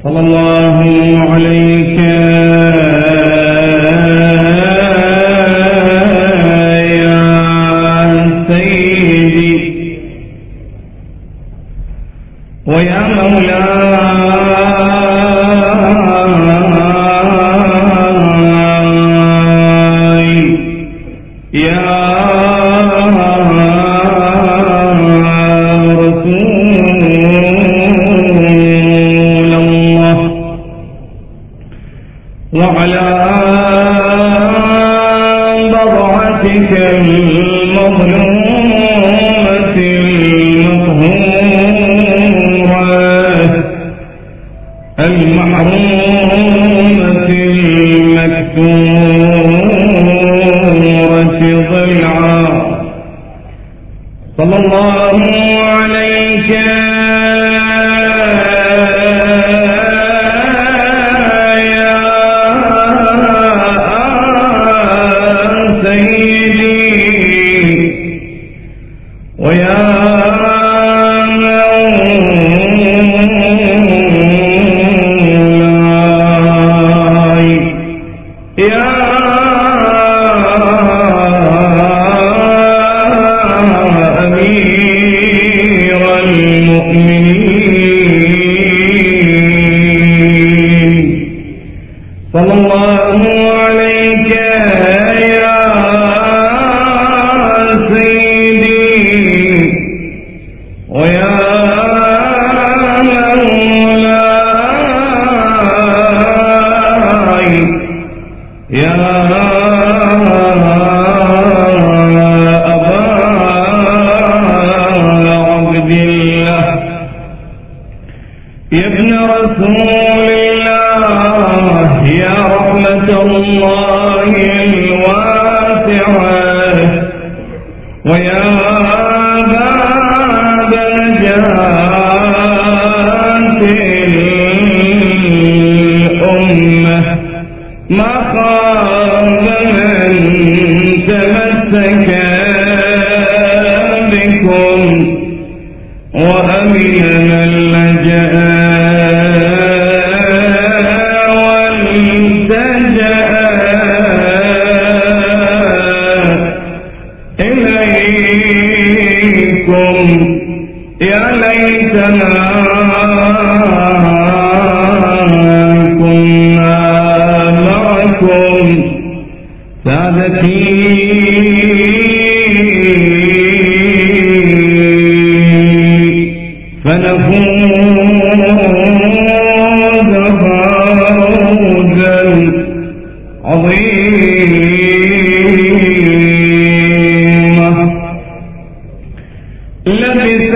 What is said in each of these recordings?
صلى الله عليك يا سيدي ويا مولاي يا وعلى بضعتك المظلومة المقهورة المحرومة المكسورة ضلعا صلى الله عليك ويا مولاي يا أمير المؤمنين صلى الله عليك يا ويا مولاي يا أبا عبد الله يا ابن رسول الله يا رحمة الله الواسعة ويا الأمة ما خاب من تمسك بكم وأمن من لجأ والتجأ إليكم يا ليتنا كنا معكم سادتي فنفوز فوزا عظيما لبث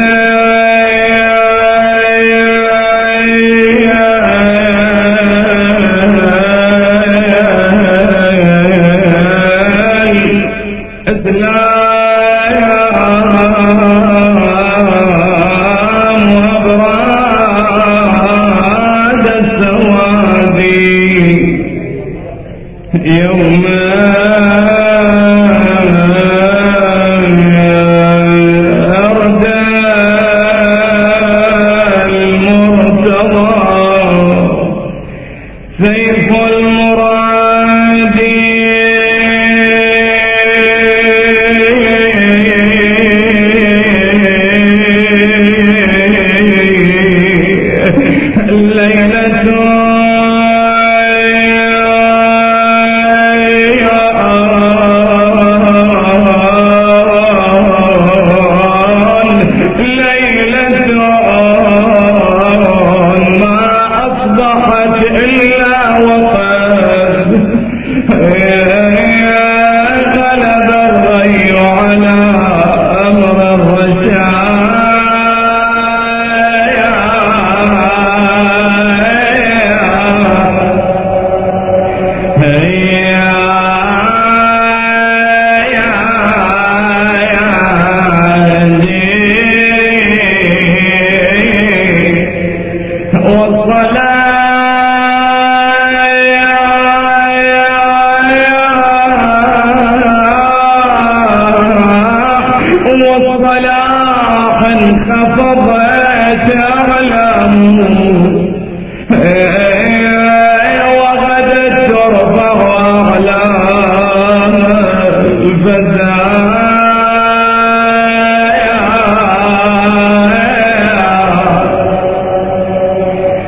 يوم أردى المرتضى سيف المراد الليلة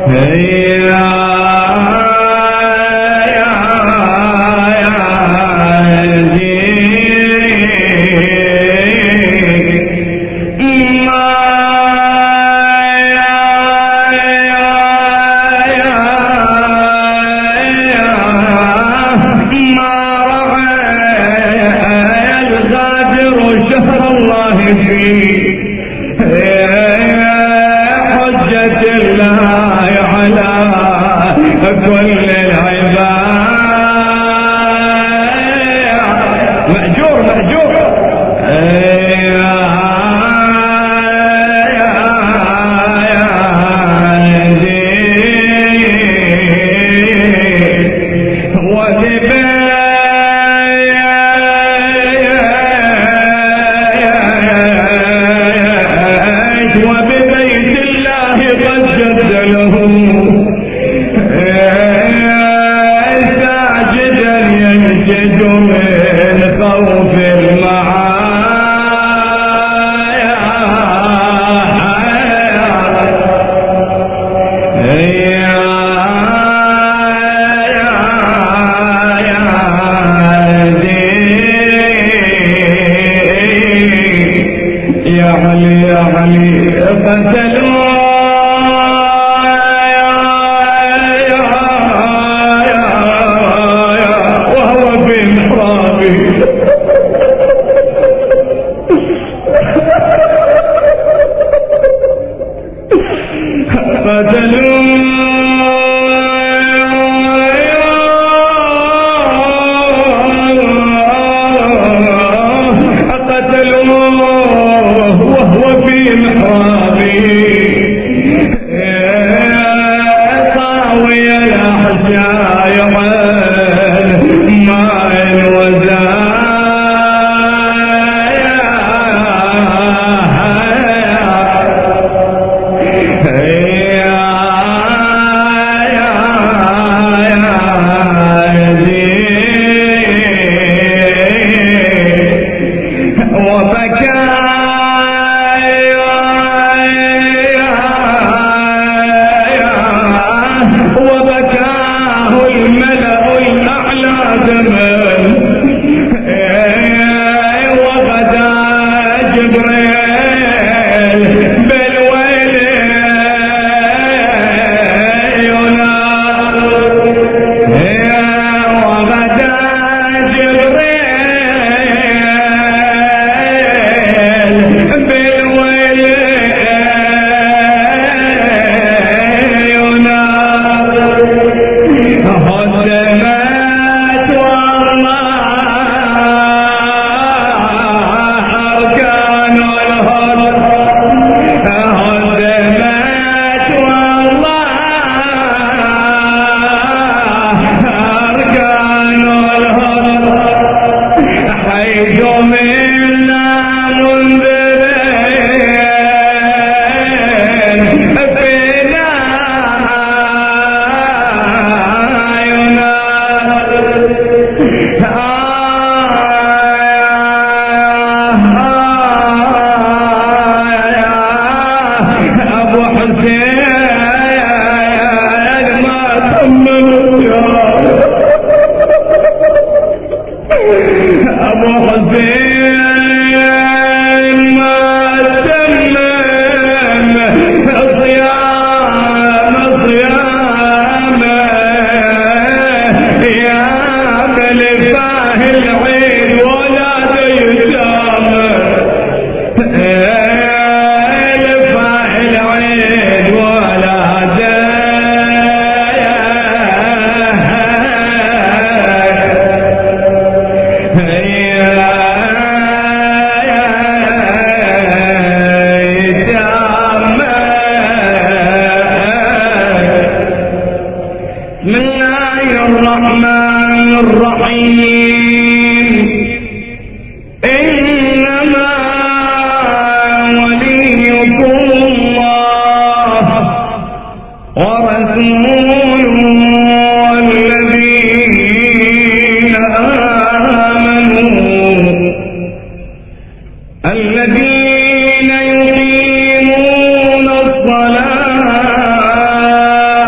الذين يقيمون الصلاة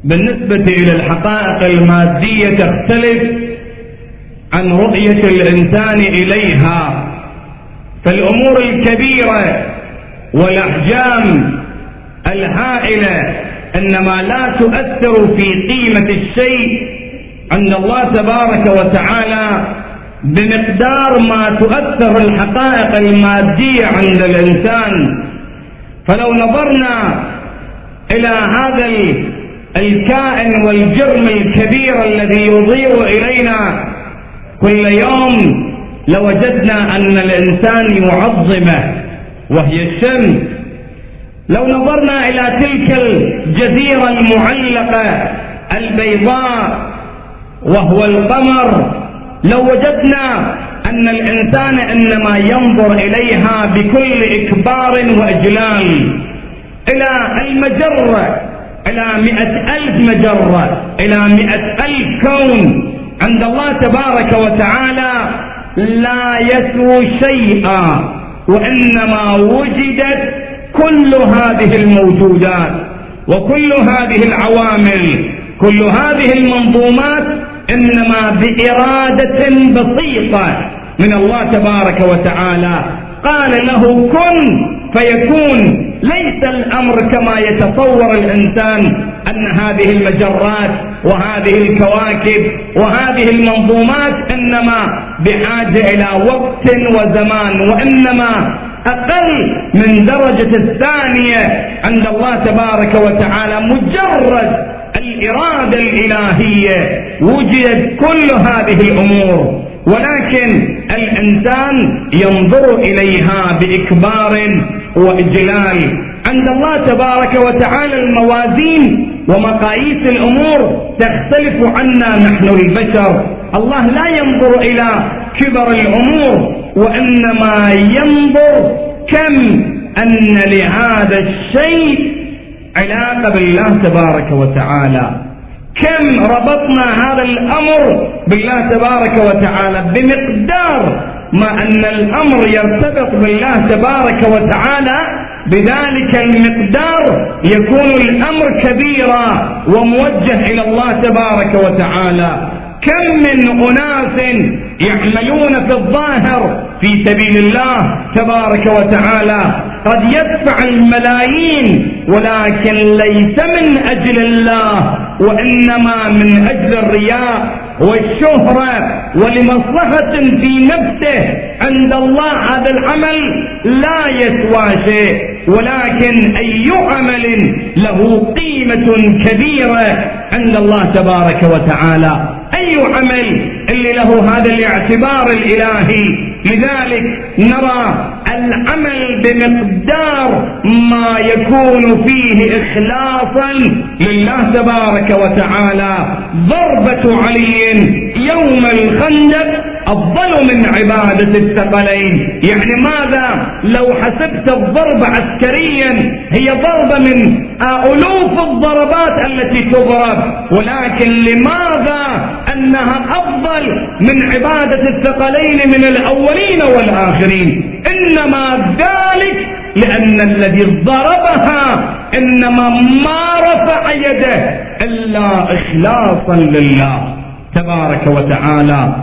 بالنسبة إلى الحقائق المادية تختلف عن رؤية الإنسان إليها، فالأمور الكبيرة والأحجام الهائلة إنما لا تؤثر في قيمة الشيء عند الله تبارك وتعالى بمقدار ما تؤثر الحقائق المادية عند الإنسان. فلو نظرنا إلى هذا الكائن والجرم الكبير الذي يضيء إلينا كل يوم لوجدنا أن الإنسان يعظمه وهي الشمس. لو نظرنا إلى تلك الجزيرة المعلقة البيضاء وهو القمر لو وجدنا أن الإنسان إنما ينظر إليها بكل إكبار وإجلال، إلى المجرة، إلى 100,000 مجرة، إلى 100,000 كون عند الله تبارك وتعالى لا يسوى شيئا، وإنما وجدت كل هذه الموجودات وكل هذه العوامل، كل هذه المنظومات إنما بإرادة بسيطة من الله تبارك وتعالى قال له كن فيكون. ليس الأمر كما يتصور الإنسان أن هذه المجرات وهذه الكواكب وهذه المنظومات إنما بحاجة إلى وقت وزمان، وإنما أقل من درجة الثانية عند الله تبارك وتعالى. مجرد الإرادة الإلهية وجدت كل هذه الأمور، ولكن الإنسان ينظر إليها بإكبار وإجلال. عند الله تبارك وتعالى الموازين ومقاييس الأمور تختلف عنا نحن البشر. الله لا ينظر إلى كبر الأمور، وإنما ينظر كم أن لهذا الشيء علاقة بالله تبارك وتعالى، كم ربطنا هذا الأمر بالله تبارك وتعالى بمقدار ما أن الأمر يرتبط بالله تبارك وتعالى، بذلك المقدار يكون الأمر كبيرا وموجه إلى الله تبارك وتعالى. كم من أناس يعملون في الظاهر في سبيل الله تبارك وتعالى قد يدفع الملايين، ولكن ليس من أجل الله، وإنما من أجل الرياء والشهرة ولمصلحة في نفسه. عند الله هذا العمل لا يسوى شيء، ولكن أي عمل له قيمة كبيرة عند الله تبارك وتعالى، أي عمل اللي له هذا الاعتبار الإلهي. لذلك نرى العمل بمقدار ما يكون فيه إخلاصا لله تبارك وتعالى. ضربة علي يوم الخندق أفضل من عبادة الثقلين. يعني ماذا لو حسبت الضربة عسكريا هي ضربة من ألوف الضربات التي تضرب، ولكن لماذا أنها أفضل من عبادة الثقلين من الأولين والآخرين؟ إنما ذلك لأن الذي ضربها إنما ما رفع يده إلا إخلاصا لله تبارك وتعالى.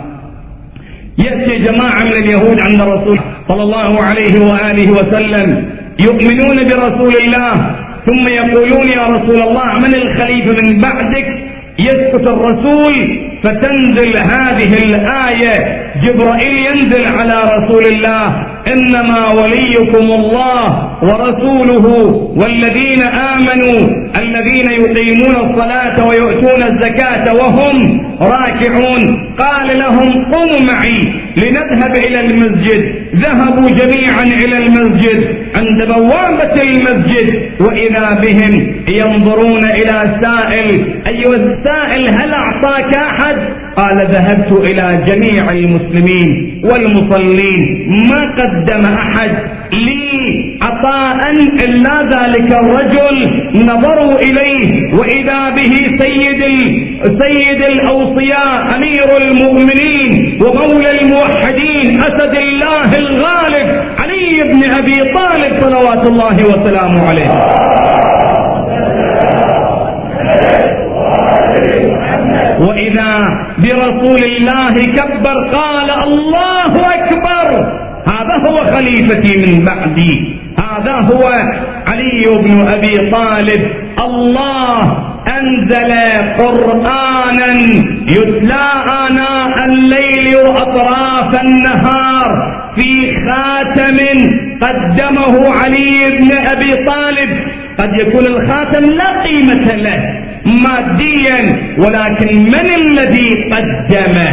يأتي جماعة من اليهود عند رسول صلى الله عليه وآله وسلم يؤمنون برسول الله، ثم يقولون يا رسول الله من الخليفة من بعدك؟ يسكت الرسول فتنزل هذه الآية، جبرائيل ينزل على رسول الله إنما وليكم الله ورسوله والذين آمنوا الذين يقيمون الصلاة ويؤتون الزكاة وهم راكعون. قال لهم قوموا معي لنذهب إلى المسجد. ذهبوا جميعا إلى المسجد، عند بوابة المسجد وإذا بهم ينظرون إلى سائل. أيها السائل هل أعطاك أحد؟ قال ذهبت إلى جميع المسلمين والمصلين ما قدم أحد لي عطاء إلا ذلك الرجل. نظروا إليه وإذا به سيد الأوصياء أمير المؤمنين ومولى الموحدين أسد الله الغالب علي بن أبي طالب صلوات الله وسلامه عليه. وإذا برسول الله كبر قال الله أكبر، هذا هو خليفتي من بعدي، هذا هو علي بن أبي طالب. الله أنزل قرآنا يتلى آناء الليل وأطراف النهار في خاتم قدمه علي بن أبي طالب. قد يكون الخاتم لا قيمة له ماديا، ولكن من الذي قدمه؟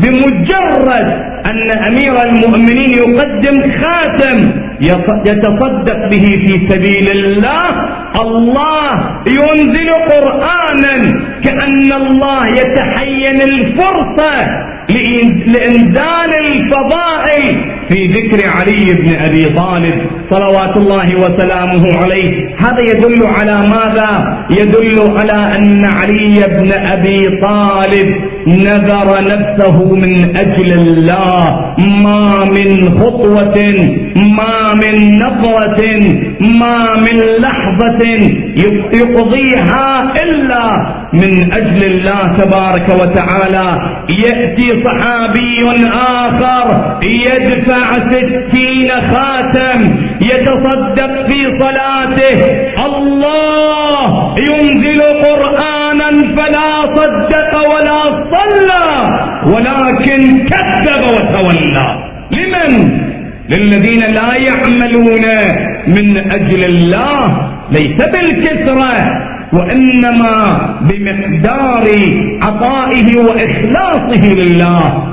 بمجرد أن أمير المؤمنين يقدم خاتم يتصدق به في سبيل الله، الله ينزل قرآنا كأن الله يتحين الفرصة لإنزال الفضائل في ذكر علي بن أبي طالب صلوات الله وسلامه عليه. هذا يدل على ماذا؟ يدل على أن علي بن أبي طالب نذر نفسه من أجل الله، ما من خطوة، ما من نظرة، ما من لحظة يقضيها إلا من أجل الله تبارك وتعالى. يأتي صحابي آخر يدفع 60 خاتم يتصدق في صلاته، الله ينزل قرآنا فلا صدق ولا صلى ولكن كذب وتولى. لمن؟ للذين لا يعملون من أجل الله، ليس بالكثرة وإنما بمقدار عطائه وإخلاصه لله.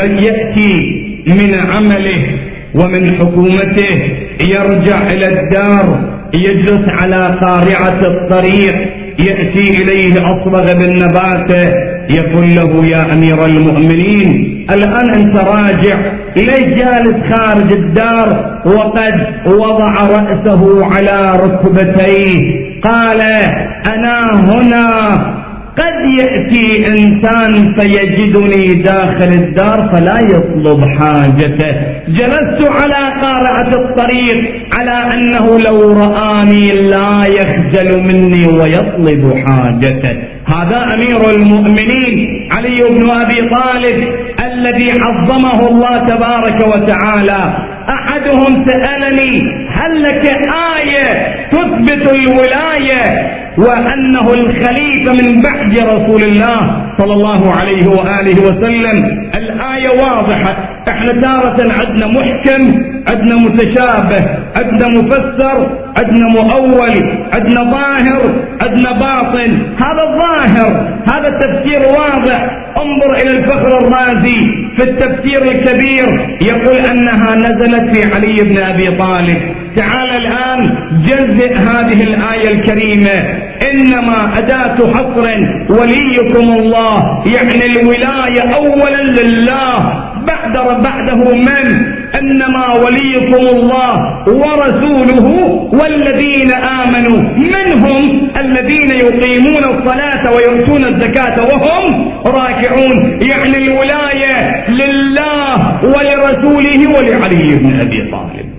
يأتي من عمله ومن حكومته، يرجع إلى الدار، يجلس على قارعة الطريق، يأتي إليه أصبغ بالنبات يقول له يا أمير المؤمنين الآن أنت راجع، إليه جالس خارج الدار وقد وضع رأسه على ركبتيه. قال أنا هنا قد يأتي إنسان فيجدني داخل الدار فلا يطلب حاجته، جلست على قارعة الطريق على أنه لو رآني لا يخجل مني ويطلب حاجته. هذا أمير المؤمنين علي بن أبي طالب الذي عظمه الله تبارك وتعالى. أحدهم سألني هل لك آية تثبت الولاية وأنه الخليفة من بعد رسول الله صلى الله عليه وآله وسلم؟ الآية واضحة. احنا تارة عندنا محكم، عندنا متشابه، عندنا مفسر، عندنا مؤول، عندنا ظاهر، عندنا باطن. هذا الظاهر، هذا التفسير واضح. انظر إلى الفخر الرازي في التفسير الكبير يقول أنها نزلت في علي بن أبي طالب. تعال الآن جزء هذه الآية الكريمة، إنما أداة حصر وليكم الله، يعني الولاية أولا لله، بعده من؟ إنما وليكم الله ورسوله والذين آمنوا منهم الذين يقيمون الصلاة ويؤتون الزكاة وهم راكعون، يعني الولاية لله ولرسوله ولعلي بن أبي طالب.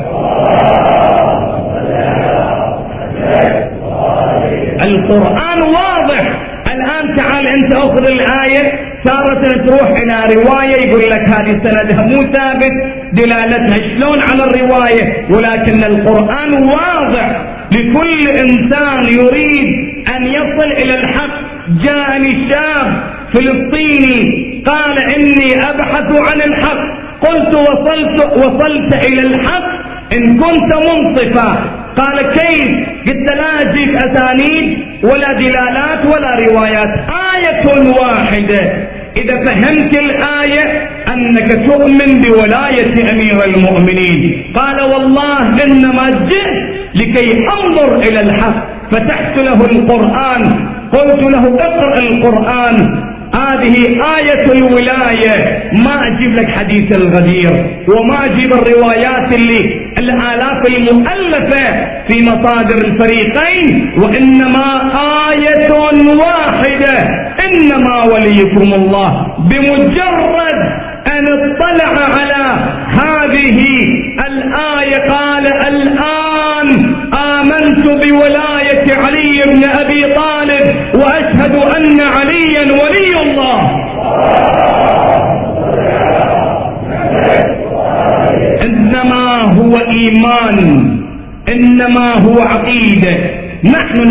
القرآن واضح. الآن تعال أنت أخذ الآية، تارة تروح إلى رواية يقول لك هذه سندها مو ثابت، دلالتها شلون على الرواية، ولكن القرآن واضح لكل إنسان يريد أن يصل إلى الحق. جاءني شاب فلسطيني قال إني أبحث عن الحق، قلت وصلت إلى الحق إن كنت منصفا. قال كيف؟ قلت لا أجيك أسانيد ولا دلالات ولا روايات، آية واحدة. إذا فهمت الآية أنك تؤمن بولاية أمير المؤمنين. قال والله إنما جئت لكي أنظر إلى الحق. فتحت له القرآن، قلت له اقرأ القرآن، هذه آية الولاية، ما أجيب لك حديث الغدير وما أجيب الروايات اللي الآلاف المؤلفة في مصادر الفريقين، وإنما آية واحدة، إنما وليكم الله. بمجرد أن اطلع على هذه الآية قال الآن آمنت بولاية علي بن أبي طالب وأشهد أن عليا ولي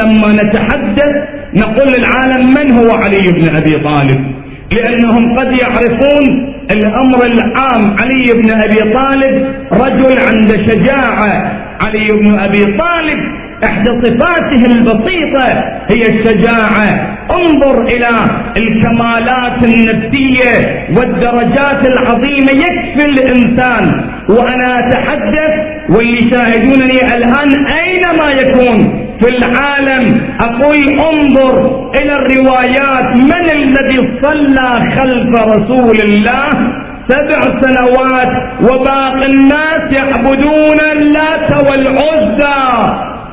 لما نتحدث نقول للعالم من هو علي بن أبي طالب، لأنهم قد يعرفون الأمر العام. علي بن أبي طالب رجل عنده شجاعة. علي بن أبي طالب إحدى صفاته البسيطة هي الشجاعة. انظر إلى الكمالات النفسية والدرجات العظيمة يكفي الإنسان. وأنا أتحدث واللي يشاهدونني الآن أينما يكون في العالم أقول انظر إلى الروايات. من الذي صلى خلف رسول الله 7 سنوات وباقي الناس يعبدون اللات والعزى،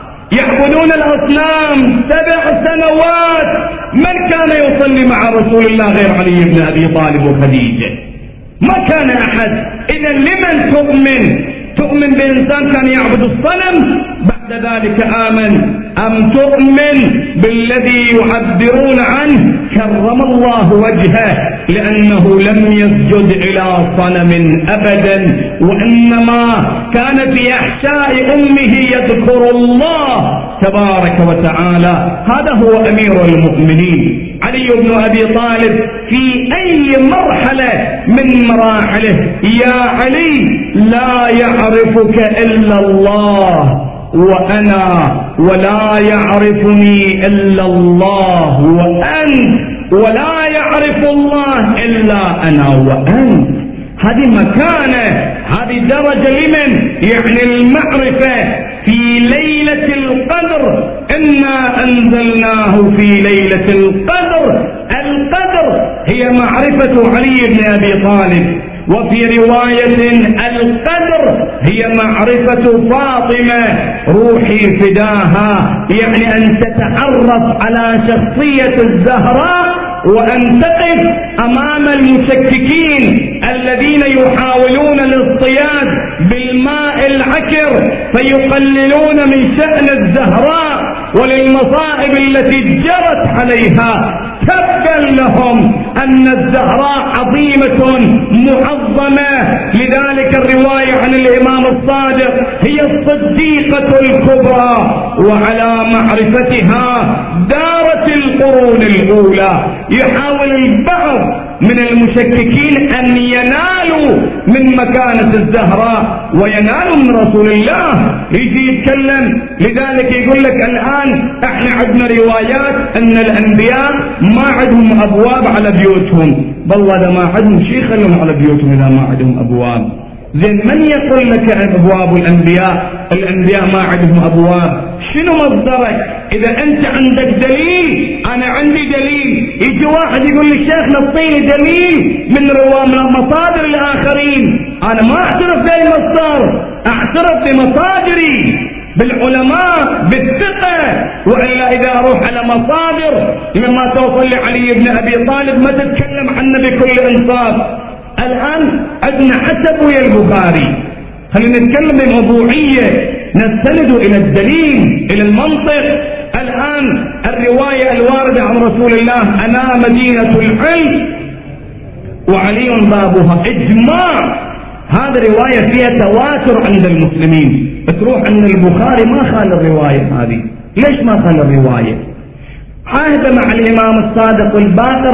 يعبدون الأصنام 7 سنوات؟ من كان يصلي مع رسول الله غير علي بن أبي طالب وخديجة؟ ما كان أحد. إذا لمن تؤمن بإنسان كان يعبد الصنم بعد ذلك آمن، أم تؤمن بالذي يعبرون عنه كرم الله وجهه لأنه لم يسجد إلى صنم أبدا، وإنما كان في أحشاء أمه يذكر الله تبارك وتعالى. هذا هو أمير المؤمنين علي بن أبي طالب. في أي مرحلة من مراحله يا علي لا يعرفك إلا الله وأنا، ولا يعرفني إلا الله وأنت، ولا يعرف الله إلا أنا وأنت. هذه مكانة، هذه درجة لمن؟ يعني المعرفة في ليلة القدر. إنا أنزلناه في ليلة القدر. القدر هي معرفة علي بن أبي طالب. وفي رواية القدر هي معرفة فاطمة روحي فداها، يعني أن تتعرف على شخصية الزهراء وأن تقف أمام المشككين الذين يحاولون الاصطياد بالماء العكر فيقللون من شأن الزهراء وللمصائب التي جرت عليها. تبا لهم أن الزهراء عظيمة معظمة. لذلك الرواية عن الإمام الصادق هي الصديقة الكبرى، وعلى معرفتها دارت القرون الأولى. يحاول البعض من المشككين أن ينالوا من مكانة الزهراء وينالوا من رسول الله، يجي يتكلم. لذلك يقول لك الآن احنا عندنا روايات أن الأنبياء ما عندهم أبواب على بيوتهم. بالله إذا ما عندهم شيء خلهم على بيوتهم إذا ما عندهم أبواب. زين من يقول لك عن أبواب الأنبياء ما عندهم أبواب؟ شنو مصدرك؟ إذا أنت عندك دليل أنا عندي دليل. يجي واحد يقول لي الشيخ نعطيني دليل من مصادر الآخرين. أنا ما أعترف بأي مصدر، أعترف بمصادري، بالعلماء، بالثقة. وإلا إذا أروح على مصادر لما توصل لعلي بن أبي طالب ما تتكلم عنه بكل إنصاف. الآن عندنا حسب ويا البخاري، خلينا نتكلم بموضوعية، نستند إلى الدليل، إلى المنطق. الآن الرواية الواردة عن رسول الله أنا مدينة العلم وعلي بابها، إجماع. هذه رواية فيها تواتر عند المسلمين. تروح عند البخاري ما خال الرواية هذه. ليش ما خال الرواية؟ عاهد مع الإمام الصادق الباقر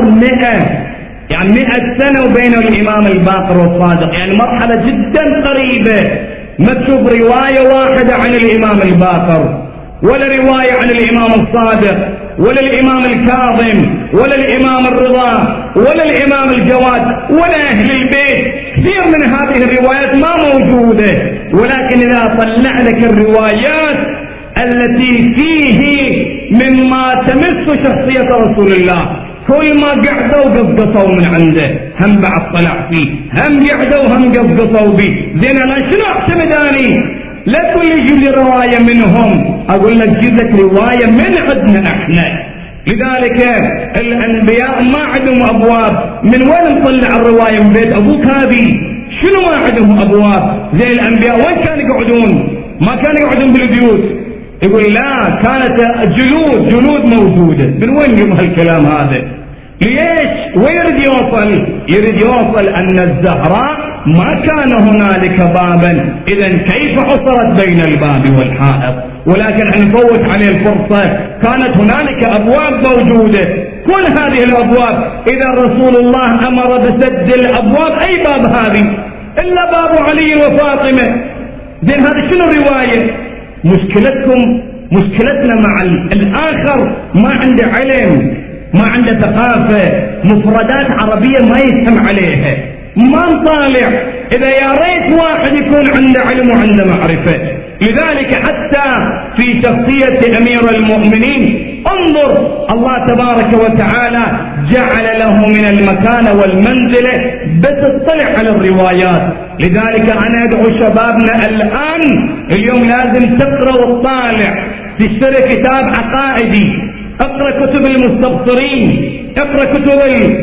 100 سنة وبين الإمام الباقر والصادق، يعني مرحلة جدا قريبة. ما تشوف رواية واحدة عن الإمام الباقر، ولا رواية عن الإمام الصادق، ولا الإمام الكاظم، ولا الإمام الرضا، ولا الإمام الجواد، ولا أهل البيت. كثير من هذه الروايات ما موجودة. ولكن إذا طلع لك الروايات التي فيه مما تمس شخصية رسول الله، كل ما قعدوا قصقصوا من عنده، هم بعد طلع فيه، هم قعدوا هم قصقصوا به. زين أنا شنو أعتمد أني؟ لا تقول لي جيب لي رواية منهم، أقول لك جيب لك رواية من عندنا احنا. لذلك الأنبياء ما عندهم أبواب. من وين نطلع الرواية؟ من بيت أبوك هذه؟ شنو ما عندهم أبواب؟ زي الأنبياء وين كانوا يقعدون؟ ما كانوا يقعدون بالبيوت. يقول لا، كانت جلود موجودة. من وين يجيب هالكلام هذا؟ ليش؟ ويريد يوصل؟ يريد يوصل أن الزهراء ما كان هنالك بابا، إذا كيف حصرت بين الباب والحائط؟ ولكن أن نفوت عليه الفرصة، كانت هنالك أبواب موجودة، كل هذه الأبواب إذا رسول الله أمر بسد الأبواب، أي باب هذه إلا باب علي وفاطمة. زين هذا شنو الرواية؟ مشكلتنا مع الآخر ما عنده علم، ما عنده ثقافة، مفردات عربية ما يفهم عليها، ما نطالع. إذا يا ريت واحد يكون عنده علم وعنده معرفة. لذلك حتى في شخصية أمير المؤمنين انظر الله تبارك وتعالى جعل له من المكانة والمنزلة، بس اطلع على الروايات. لذلك أنا أدعو شبابنا الآن اليوم لازم تقرأ وتطالع، تشتري كتاب عقائدي، اقرأ كتب المستبصرين، اقرأ كتب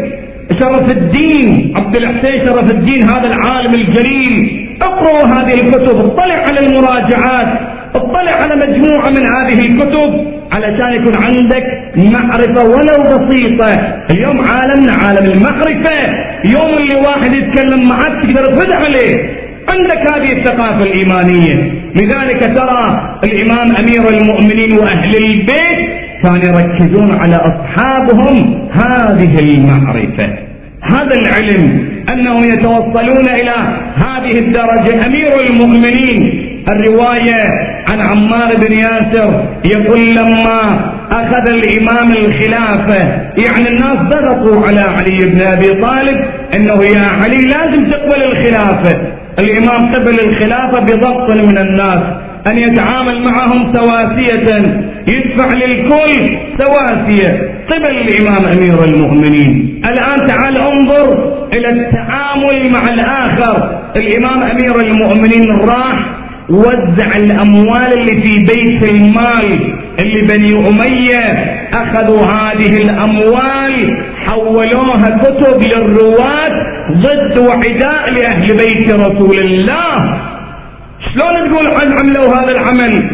شرف الدين عبد الحسين شرف الدين هذا العالم الجليل، اقرأوا هذه الكتب، اطلع على المراجعات، اطلع على مجموعة من هذه الكتب علشان يكون عندك معرفة ولو بسيطة. اليوم عالمنا عالم المعرفة، يوم اللي واحد يتكلم معك تقدر ترد عليه، عندك هذه الثقافة الإيمانية. لذلك ترى الإمام أمير المؤمنين وأهل البيت كانوا يركزون على أصحابهم هذه المعرفة، هذا العلم، أنهم يتوصلون إلى هذه الدرجة. أمير المؤمنين الرواية عن عمار بن ياسر يقول لما أخذ الإمام الخلافة، يعني الناس ضغطوا على علي بن أبي طالب أنه يا علي لازم تقبل الخلافة. الإمام قبل الخلافة بضغط من الناس، أن يتعامل معهم سواسية، يدفع للكل سواسية، قبل الإمام أمير المؤمنين. الآن تعال انظر إلى التعامل مع الآخر. الإمام أمير المؤمنين راح وزع الأموال اللي في بيت المال اللي بني أمية أخذوا هذه الأموال حولوها كتب للرواة ضد وعداء لأهل بيت رسول الله. شلون تقول عملوا هذا العمل؟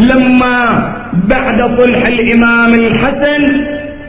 لما بعد صلح الإمام الحسن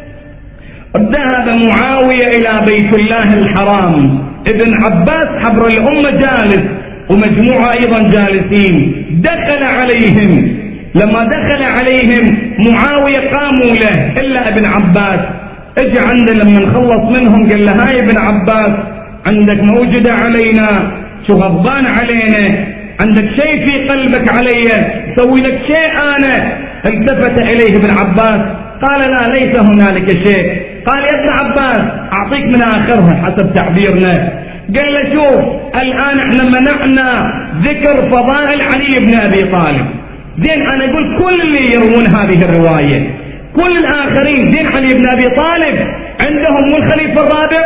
ذهب معاوية إلى بيت الله الحرام، ابن عباس حبر الأمة جالس ومجموعة أيضا جالسين، دخل عليهم. لما دخل عليهم معاوية قاموا له إلا ابن عباس، اجي عنده لما نخلص منهم قال له هاي ابن عباس عندك موجودة علينا، شو غضبان علينا، عندك شيء في قلبك علي، سوي لك شيء أنا. التفت إليه ابن عباس قال لا ليس هنالك شيء. قال يا ابن عباس أعطيك من آخرها حسب تعبيرنا. قال له شوف الآن احنا منعنا ذكر فضائل علي بن أبي طالب، زين أنا أقول كل اللي يروون هذه الرواية كل الآخرين زين علي بن أبي طالب عندهم مو الخليفة الرابع،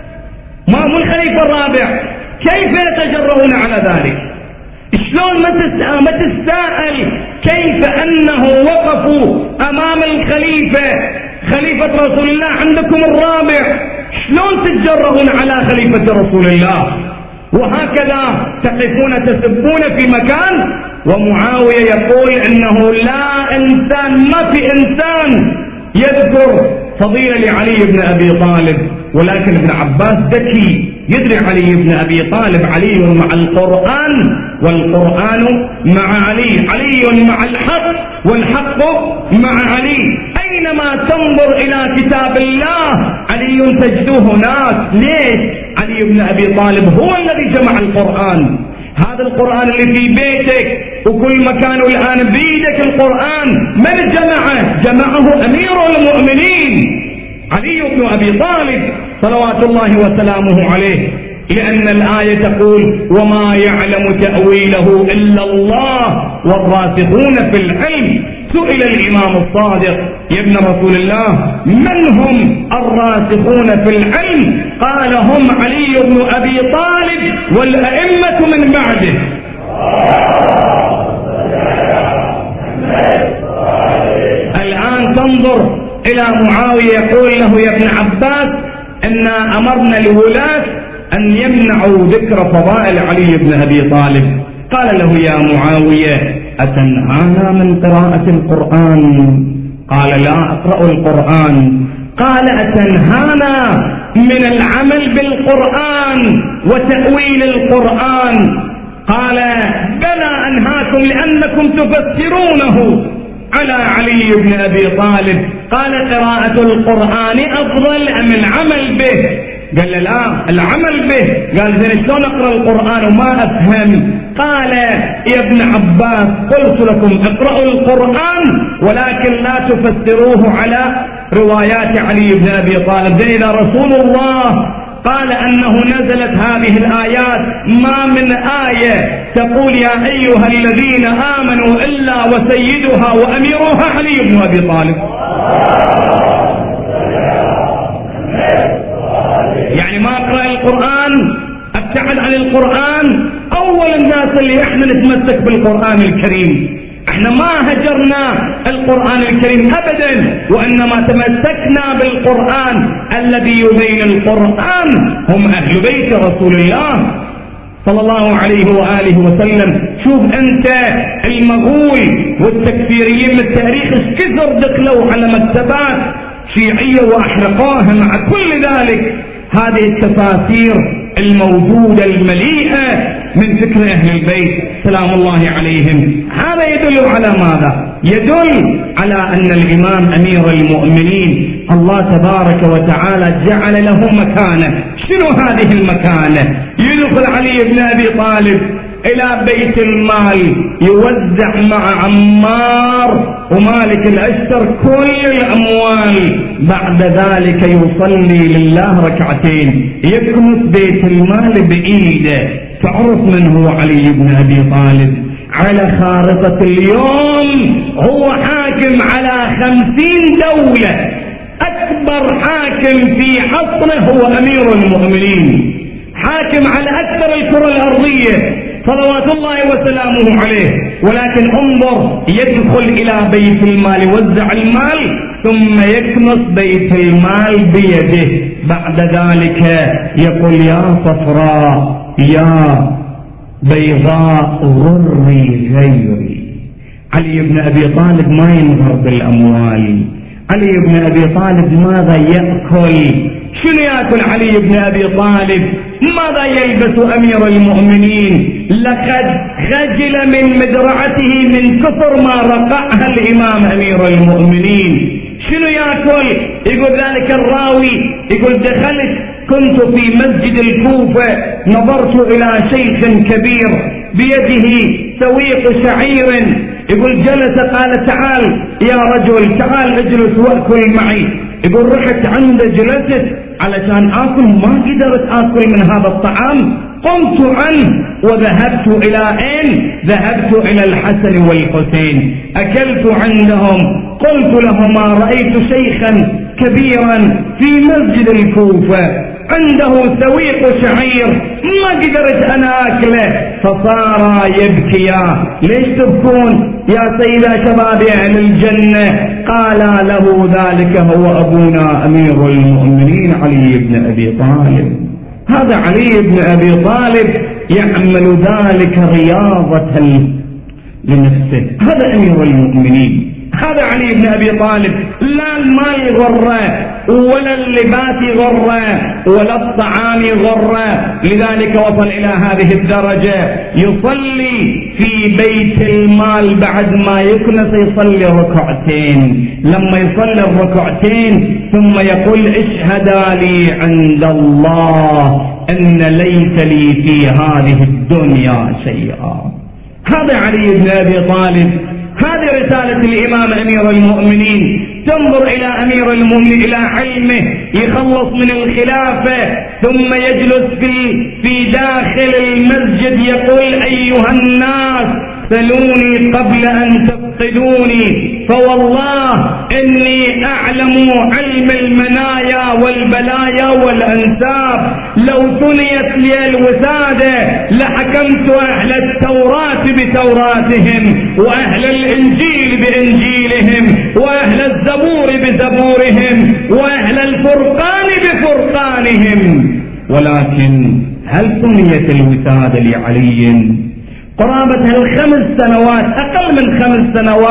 مو الخليفة الرابع، كيف يتجرؤون على ذلك؟ شلون ما تستاءل كيف أنه وقفوا أمام الخليفة، خليفة رسول الله عندكم الرابع، شلون تتجرؤون على خليفة رسول الله؟ وهكذا تقفون تسبون في مكان. ومعاوية يقول أنه لا إنسان، ما في إنسان يذكر فضيلة لعلي بن أبي طالب، ولكن ابن عباس ذكي يدري علي بن أبي طالب علي مع القرآن والقرآن مع علي، علي مع الحق والحق مع علي. أينما تنظر إلى كتاب الله علي تجده هناك. ليش؟ علي بن أبي طالب هو الذي جمع القرآن، هذا القرآن اللي في بيتك وكل مكان الآن بيدك القرآن، من جمعه؟ جمعه أمير المؤمنين علي بن أبي طالب صلوات الله وسلامه عليه، لأن الآية تقول وما يعلم تأويله إلا الله والراسخون في العلم. سئل الإمام الصادق يا ابن رسول الله من هم الراسخون في العلم؟ قال هم علي بن أبي طالب والأئمة من بعده. الآن تنظر إلى معاوية يقول له يا ابن عباس إنا أمرنا الولاة أن يمنعوا ذكر فضائل علي بن أبي طالب. قال له يا معاوية أتنهانا من قراءة القرآن؟ قال لا أقرأ القرآن، قال أتنهانا من العمل بالقرآن وتأويل القرآن؟ قال بلى أنهاكم لأنكم تفسرونه على علي بن أبي طالب. قال قراءة القرآن أفضل أم العمل به؟ قال لا العمل به. قال زين شلون أقرأ القرآن وما أفهم؟ قال يا ابن عباس قلت لكم اقرأوا القرآن ولكن لا تفسروه على روايات علي بن أبي طالب. زين إذا رسول الله قال أنه نزلت هذه الآيات ما من آية تقول يا أيها الذين آمنوا إلا وسيدها وأميرها علي بن أبي طالب. يعني ما أقرأ القرآن أبتعد عن القرآن. أول الناس اللي احنا نتمسك بالقرآن الكريم، احنا ما هجرنا القرآن الكريم أبدا، وإنما تمسكنا بالقرآن. الذي يبين القرآن هم أهل بيت رسول الله صلى الله عليه وآله وسلم. شوف أنت المغول والتكفيريين من التاريخ كثر دخلوا على مكتبات شيعية وأحرقوها. مع كل ذلك هذه التفاسير الموجودة المليئة من فكر أهل البيت سلام الله عليهم، هذا يدل على ماذا؟ يدل على أن الإمام أمير المؤمنين الله تبارك وتعالى جعل له مكانة. شنو هذه المكانة؟ يدخل علي بن أبي طالب إلى بيت المال يوزع مع عمار ومالك الأشتر كل الأموال. بعد ذلك يصلي لله ركعتين، يكنس بيت المال بإيده. تعرف من هو علي بن أبي طالب؟ على خارطة اليوم هو حاكم على 50 دولة. أكبر حاكم في عصره هو أمير المؤمنين، حاكم على أكثر الكرة الأرضية صلوات الله وسلامه عليه. ولكن انظر، يدخل إلى بيت المال يوزع المال ثم يكنس بيت المال بيده. بعد ذلك يقول يا صفراء يا بيضاء غري غيري. علي بن أبي طالب ما ينغر بالأموال. علي بن أبي طالب ماذا يأكل؟ شنو يأكل علي بن أبي طالب؟ ماذا يلبس أمير المؤمنين؟ لقد خجل من مدرعته من كثر ما رقعها الإمام أمير المؤمنين. شنو يأكل؟ يقول ذلك الراوي يقول دخلت كنت في مسجد الكوفة نظرت إلى شيخ كبير بيده سويق شعير. يقول جلس قال تعال يا رجل تعال اجلس وأكل معي. يقول رحت عنده جلست علشان آكل، ما قدرت آكل من هذا الطعام، قمت عنه وذهبت إلى أين؟ ذهبت إلى الحسن والحسين أكلت عندهم. قلت لهما رأيت شيخا كبيرا في مسجد الكوفة عنده سويق شعير ما قدرت أنا أكله. فصارا يبكيا. ليش تبكون يا سيدا شباب أهل الجنة؟ قال له ذلك هو أبونا أمير المؤمنين علي بن أبي طالب. هذا علي بن أبي طالب يعمل ذلك رياضة لنفسه. هذا أمير المؤمنين، هذا علي بن أبي طالب. لا المال غره ولا اللباس غره ولا الطعام غره. لذلك وصل إلى هذه الدرجة يصلي في بيت المال بعد ما يكنس يصلي ركعتين. لما يصلي الركعتين ثم يقول اشهدا لي عند الله أن ليس لي في هذه الدنيا شيئا. هذا علي بن أبي طالب. هذه رسالة الإمام أمير المؤمنين. تنظر إلى أمير المؤمنين إلى علمه، يخلص من الخلافة ثم يجلس في داخل المسجد يقول أيها الناس سلوني قبل أن تفقدوني فوالله إني أعلم علم المنايا والبلايا والأنساب. لو ثنيت لي الوسادة لحكمت أهل التوراة بتوراتهم وأهل الإنجيل بإنجيلهم وأهل الزبور بزبورهم وأهل الفرقان بفرقانهم. ولكن هل ثنيت الوسادة لعلي؟ قرابة 5 سنوات، أقل من 5 سنوات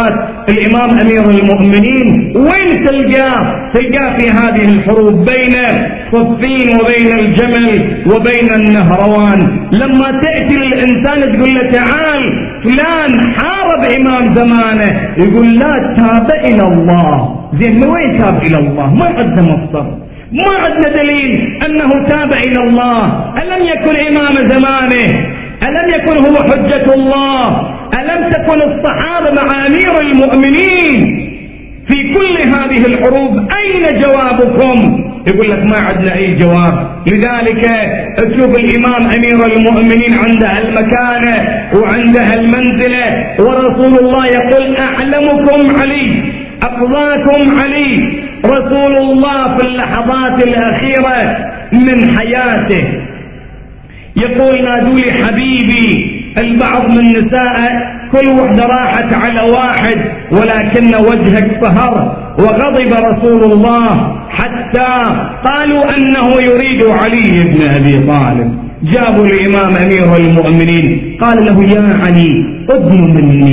الإمام أمير المؤمنين وين تلقاه في هذه الحروب بين صفين وبين الجمل وبين النهروان. لما تأتي الإنسان تقول له تعال فلان حارب إمام زمانه، يقول لا تاب إلى الله. زين من وين تاب إلى الله؟ ما عندنا مصدر، ما عندنا دليل أنه تاب إلى الله. ألم يكن إمام زمانه؟ ألم يكن هو حجة الله؟ ألم تكن الصحابة مع أمير المؤمنين في كل هذه الحروب؟ أين جوابكم؟ يقول لك ما عندنا أي جواب. لذلك تشوف الإمام أمير المؤمنين عنده المكانة وعنده المنزلة، ورسول الله يقول أعلمكم علي، أقضاكم علي. رسول الله في اللحظات الأخيرة من حياته يقول نادوا لي حبيبي. البعض من نساء كل وحدة راحت على واحد، ولكن وجهك صهر وغضب رسول الله حتى قالوا أنه يريد علي بن أبي طالب. جابوا الإمام أمير المؤمنين قال له يا علي أدن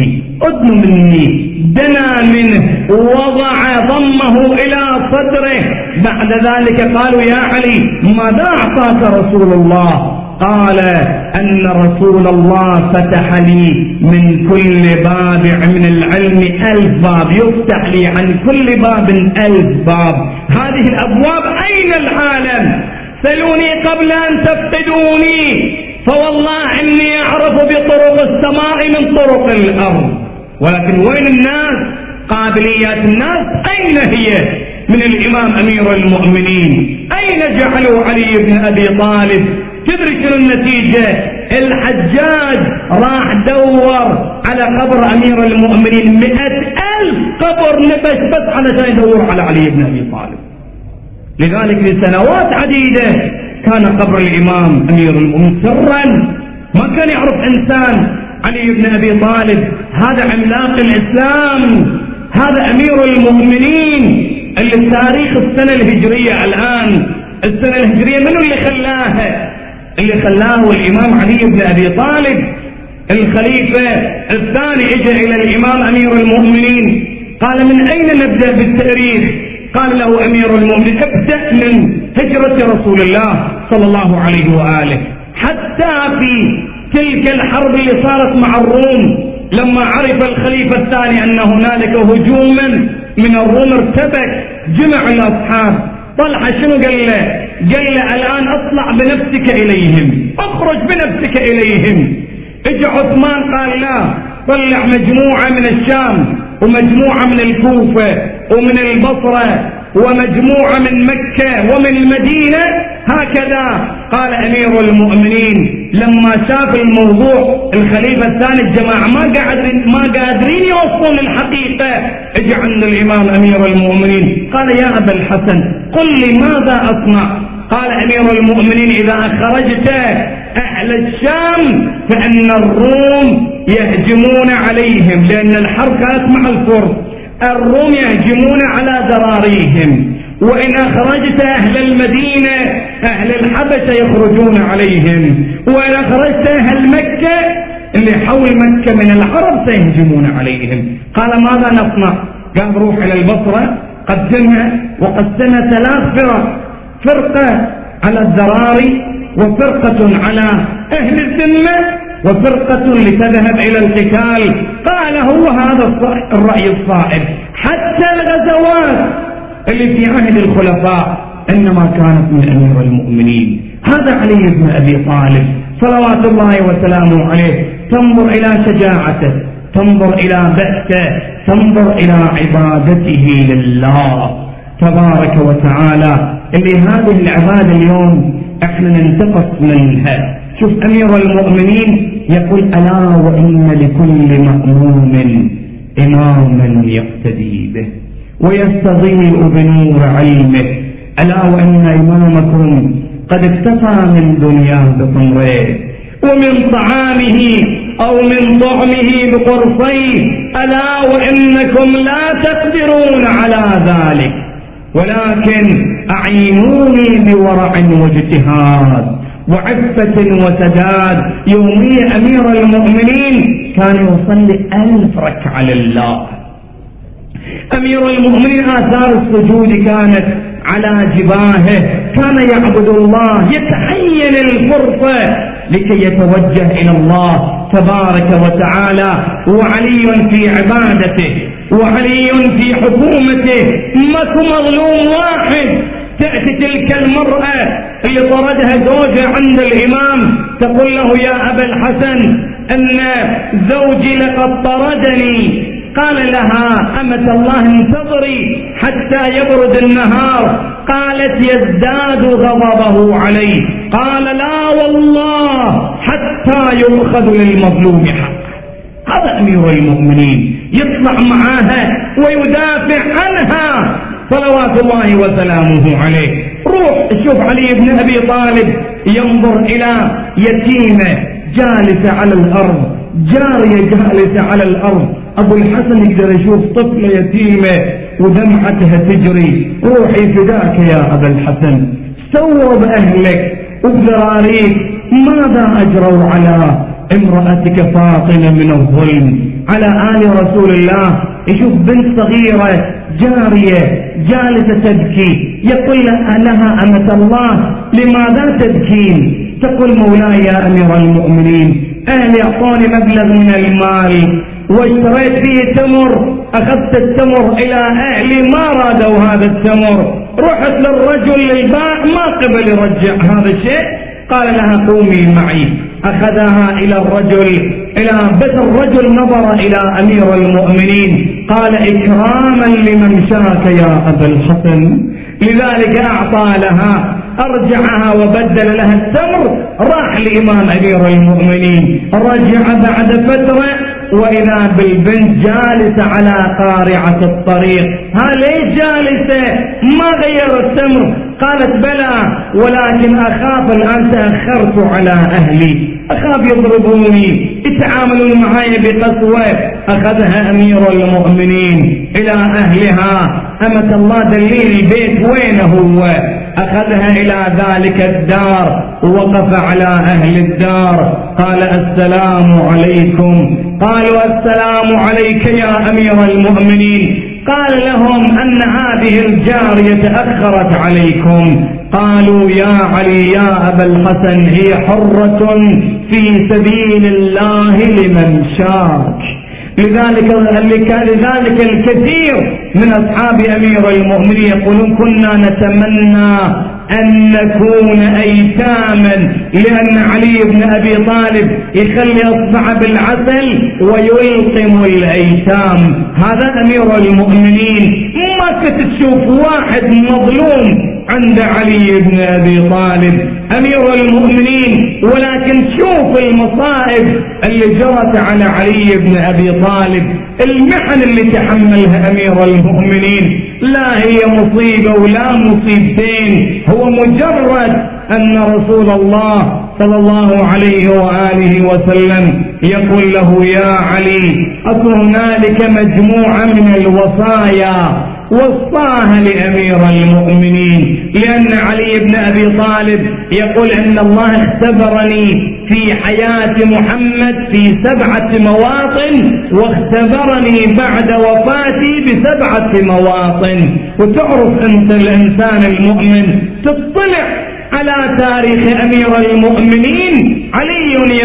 مني، دنا منه ووضع ضمه إلى صدره. بعد ذلك قالوا يا علي ماذا أعطاك رسول الله؟ قال أن رسول الله فتح لي من كل باب من العلم 1000 باب، يفتح لي عن كل باب 1000 باب. هذه الأبواب أين العالم؟ سلوني قبل أن تفقدوني، فوالله إني أعرف بطرق السماء من طرق الأرض. ولكن وين الناس؟ قابليات الناس أين هي من الإمام أمير المؤمنين؟ أين جعلوا علي بن أبي طالب؟ تدري شنو النتيجة؟ الحجاج راح دور على قبر أمير المؤمنين 100,000 قبر نبش بس علشان يدور على علي بن أبي طالب. لذلك لسنوات عديدة كان قبر الإمام أمير المؤمنين سرا، ما كان يعرف إنسان علي بن أبي طالب. هذا عملاق الإسلام، هذا أمير المؤمنين اللي تاريخ السنة الهجرية الآن، السنة الهجرية منو اللي خلاها؟ اللي خلاه الإمام علي بن أبي طالب. الخليفة الثاني اجى إلى الإمام أمير المؤمنين قال من أين نبدأ بالتاريخ؟ قال له أمير المؤمنين ابدأ من هجرة رسول الله صلى الله عليه وآله. حتى في تلك الحرب اللي صارت مع الروم، لما عرف الخليفة الثاني أن هنالك هجوما من الروم ارتبك، جمع الأصحاب. طلحة شنو قال له؟ قال له الآن اطلع بنفسك إليهم، اخرج بنفسك إليهم. اجى عثمان قال لا، طلع مجموعة من الشام ومجموعة من الكوفة ومن البصرة ومجموعة من مكة ومن المدينة. هكذا قال أمير المؤمنين. لما شاف الموضوع الخليفة الثاني الجماعة ما قادرين يوصلون الحقيقة، اجى عند الإمام أمير المؤمنين قال يا أبا الحسن قل لي ماذا أصنع؟ قال أمير المؤمنين إذا أخرجت أهل الشام فإن الروم يهجمون عليهم، لأن الحرب كانت مع الفرس، الروم يهجمون على ذراريهم. وإن أخرجت أهل المدينة أهل الحبشة يخرجون عليهم، وإن أخرجت أهل مكة اللي حول مكة من العرب سيهجمون عليهم. قال ماذا نصنع؟ قال روح إلى البصرة قدمها وقسمها 3 فرق، فرقة على الذراري وفرقة على أهل الذمة وفرقة لتذهب إلى القتال. قال هو هذا الرأي الصائب. حتى الغزوات اللي في عهد الخلفاء إنما كانت من أمير المؤمنين. هذا علي بن أبي طالب صلوات الله وسلامه عليه. تنظر إلى شجاعته، تنظر إلى بأسه، تنظر إلى عبادته لله تبارك وتعالى، اللي هذه العبادة اليوم احنا ننتقص منها. شوف أمير المؤمنين يقول ألا وإن لكل مأموم إماما يقتدي به ويستضيء بنور علمه، ألا وإن إمامكم قد اكتفى من دنياه بطمره ومن طعامه أو من طعمه بقرصيه، ألا وإنكم لا تقدرون على ذلك، ولكن أعينوني بورع واجتهاد وعفة وسداد. يوميا أمير المؤمنين كان يصلي 1000 ركعة لله، أمير المؤمنين آثار السجود كانت على جباهه، كان يعبد الله، يتعين الفرصة لكي يتوجه إلى الله تبارك وتعالى. وعلي في عبادته، وعلي في حكومته، ماكو مظلوم واحد. تأتي تلك المرأة اللي طردها زوجها عند الإمام تقول له يا أبا الحسن أن زوجي لقد طردني. قال لها أمة الله انتظري حتى يبرد النهار. قالت يزداد غضبه علي. قال لا والله حتى يؤخذ للمظلوم حقه. هذا أمير المؤمنين يطلع معاها ويدافع عنها صلوات الله وسلامه عليه. روح شوف علي بن أبي طالب ينظر إلى يتيمة جالسة على الأرض، جارية جالسة على الأرض. أبو الحسن يقدر يشوف طفلة يتيمة ودمعتها تجري. روحي فداك يا أبا الحسن، سووا بأهلك وبذراريك ماذا أجروا على امرأتك فاطمة من الظلم على آل رسول الله. يشوف بنت صغيرة جارية جالسة تبكي، يقول لها أمة الله لماذا تبكين؟ تقول مولاي يا أمير المؤمنين أهلي أعطوني مبلغ من المال واشتريت فيه تمر، أخذت التمر إلى أهلي ما رادوا هذا التمر، رحت للرجل للبائع ما قبل يرجع هذا الشيء. قال لها قومي معي. أخذها إلى الرجل بس الرجل نظر إلى أمير المؤمنين قال إكراما لمن شاك يا أبا الحسن، لذلك أعطى لها، أرجعها وبدل لها التمر. راح لإمام أمير المؤمنين، رجع بعد فترة وإذا بالبنت جالسة على قارعة الطريق. ها ليش جالسة؟ ما غير التمر؟ قالت بلى ولكن أخاف الآن تأخرت على أهلي، أخاف يضربوني يتعاملون معي بقسوة. أخذها أمير المؤمنين إلى أهلها. أمة الله دليل البيت وين هو؟ أخذها إلى ذلك الدار ووقف على أهل الدار قال السلام عليكم. قالوا السلام عليك يا أمير المؤمنين. قال لهم أن هذه الجارية تأخرت عليكم. قالوا يا علي يا أبا الحسن هي حرة في سبيل الله لمن شاك. لذلك الكثير من أصحاب أمير المؤمنين يقولون كنا نتمنى أن نكون أيتاما، لأن علي بن أبي طالب يخلي أصبع بالعسل ويلقم الأيتام. هذا أمير المؤمنين. ما كنت تشوف واحد مظلوم عند علي بن أبي طالب أمير المؤمنين، ولكن شوف المصائب اللي جرت على علي بن أبي طالب، المحن اللي تحملها أمير المؤمنين. لا هي مصيبة ولا مصيبتين، هو مجرد أن رسول الله صلى الله عليه وآله وسلم يقول له يا علي أكو هنالك مجموعة من الوصايا وصاها لأمير المؤمنين، لأن علي بن أبي طالب يقول إن الله اختبرني في حياة محمد في 7 مواطن واختبرني بعد وفاتي ب7 مواطن. وتعرف أنت الإنسان المؤمن تطلع على تاريخ أمير المؤمنين. علي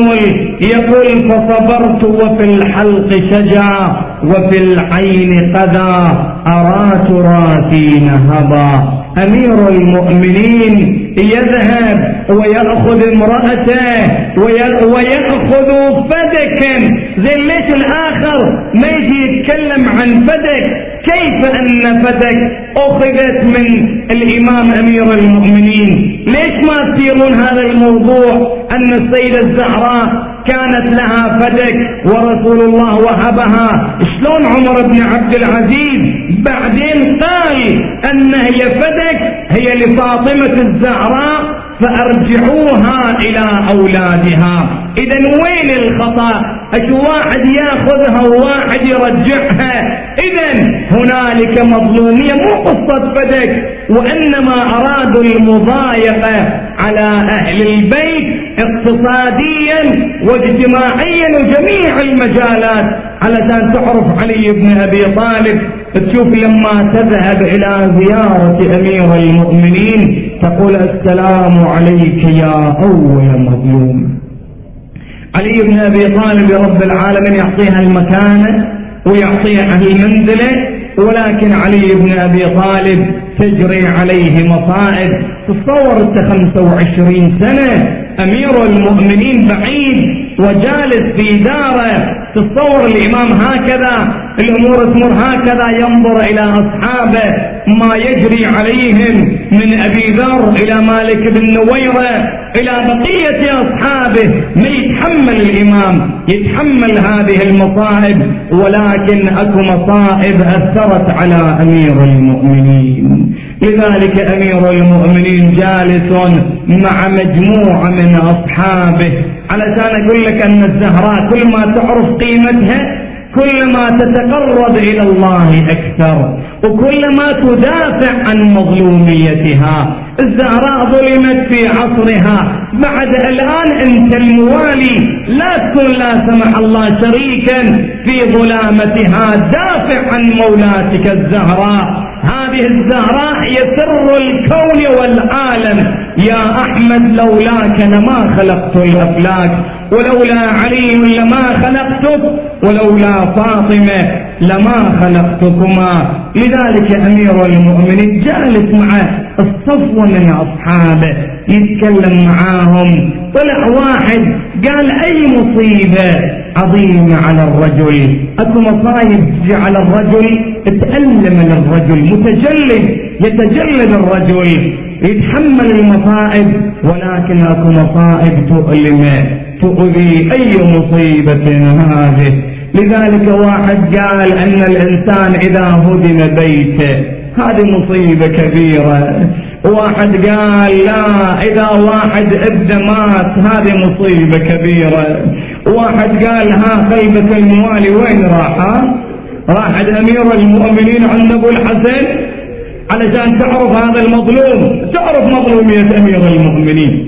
يقول فصبرت وفي الحلق شجا وفي العين قذى أرات راسي نهضا. أمير المؤمنين يذهب ويأخذ امرأته ويأخذ فدكا. زي ليش الآخر ما يجي يتكلم عن فدك؟ كيف أن فدك أخذت من الإمام أمير المؤمنين؟ ليش ما تثيرون هذا الموضوع أن السيدة الزهراء كانت لها فدك ورسول الله وهبها؟ شلون عمر بن عبد العزيز بعدين قال أن هي فدك هي لفاطمة الزهراء فأرجعوها إلى أولادها. إذن وين الخطأ؟ أشو واحد يأخذها وواحد يرجعها؟ إذن هنالك مظلومية، مو قصة فدك، وإنما أرادوا المضايقة على أهل البيت اقتصاديا واجتماعيا وجميع المجالات علشان تعرف علي بن أبي طالب. تشوف لما تذهب إلى زيارة أمير المؤمنين تقول السلام عليك يا أول مظلوم. علي بن أبي طالب رب العالمين يعطيها المكانة ويعطيها المنزلة، ولكن علي بن أبي طالب تجري عليه مصائب. تصور انت 25 سنة أمير المؤمنين بعيد وجالس في داره، تصور الإمام هكذا الأمور تمر هكذا، ينظر إلى أصحابه ما يجري عليهم من أبي ذر إلى مالك بن نويرة إلى بقية أصحابه، ما يتحمل الإمام يتحمل هذه المصائب. ولكن أكو مصائب أثرت على أمير المؤمنين، لذلك أمير المؤمنين جالس مع مجموعة من أصحابه. علشان أقول لك أن الزهراء كل ما تعرف قيمتها كل ما تتقرب إلى الله أكثر، وكل ما تدافع عن مظلوميتها. الزهراء ظلمت في عصرها، بعد الآن أنت الموالي لا تكون لا سمح الله شريكا في ظلامتها، دافع عن مولاتك الزهراء. هذه الزهراء هي سر الكون والعالم. يا أحمد لولاك لما خلقت الأفلاك، ولولا علي لما خلقتك، ولولا فاطمة لما خلقتكما. لذلك أمير المؤمنين جالس مع الصفوة من أصحابه يتكلم معاهم. طلع واحد قال أي مصيبة عظيمة على الرجل، أكو مصايب تجي على الرجل تألم الرجل، متجلد يتجلد الرجل يتحمل المصائب، ولكن أكو مصائب تؤلمه تؤذي. أي مصيبة هذه؟ لذلك واحد قال أن الإنسان إذا هدم بيته هذه مصيبة كبيرة. واحد قال لا، إذا واحد ابن مات هذه مصيبة كبيرة. واحد قال ها قلبك الموالي وين راح؟ راح أمير المؤمنين عند أبو الحسن علشان تعرف هذا المظلوم، تعرف مظلومية أمير المؤمنين.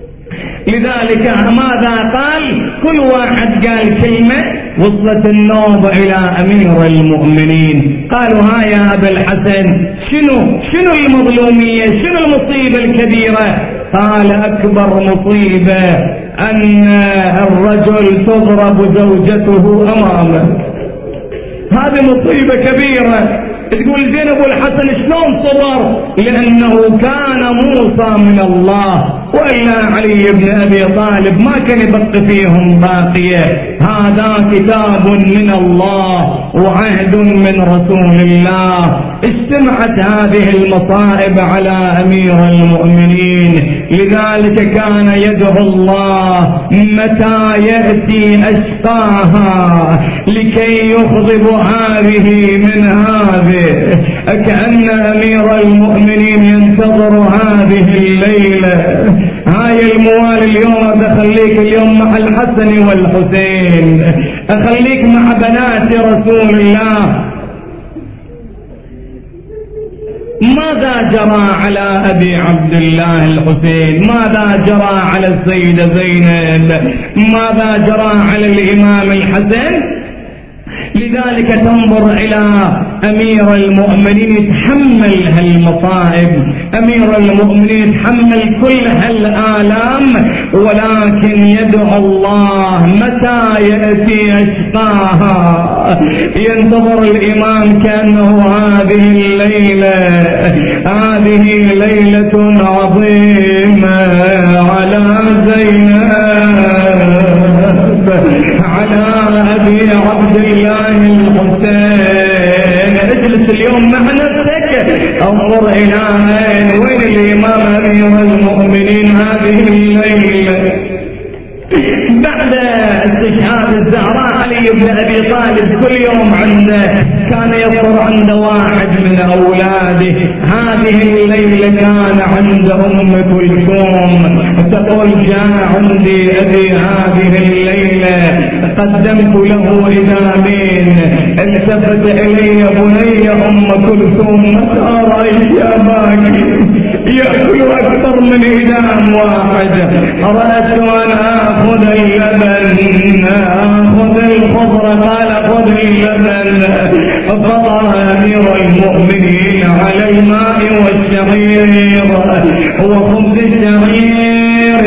لذلك ماذا قال؟ كل واحد قال كلمة وصلت النوبة إلى أمير المؤمنين. قالوا ها يا أبا الحسن شنو المظلومية، شنو المصيبة الكبيرة؟ قال أكبر مصيبة أن الرجل تضرب زوجته أمامه، هذه مصيبة كبيرة. تقول زين أبو الحسن شلون صبر؟ لأنه كان موصى من الله، وإلا علي بن أبي طالب ما كان يبقى فيهم باقية. هذا كتاب من الله وعهد من رسول الله. اجتمعت هذه المصائب على أمير المؤمنين، لذلك كان يدعو الله متى يأتي أشقاها لكي يخضب هذه من هذه. كأن أمير المؤمنين ينتظر هذه الليلة. هاي الموالي اليوم أخليك اليوم مع الحسن والحسين، أخليك مع بنات رسول الله. ماذا جرى على أبي عبد الله الحسين؟ ماذا جرى على السيدة زينب؟ ماذا جرى على الإمام الحسن؟ لذلك تنظر إلى أمير المؤمنين يتحمل هالمصائب، أمير المؤمنين يتحمل كل هالآلام، ولكن يدعو الله متى يأتي أشقاها. ينتظر الإمام كأنه هذه الليلة، هذه ليلة عظيمة على زينب، على أبي عبد الله الحسين. اجلس اليوم مع نفسك، انظر إلى وين الإمام أمير المؤمنين هذه الليلة. بعد استشهاد الزهراء علي بن أبي طالب كل يوم عنده كان يفطر عند واحد من أولاده. هذه الليلة كان عند أم كلثوم، تقول جاء عندي أبي هذه الليلة، قدمت له إدامين، التفت إلي بني أم كلثوم متى رأيت أباك يأكل أكثر من إدام واحد. أردت أن آخذ اللبن آخذ الخضر، قال خذ اللبن. فقضى أمير المؤمنين على الماء والشعير وخبز الشعير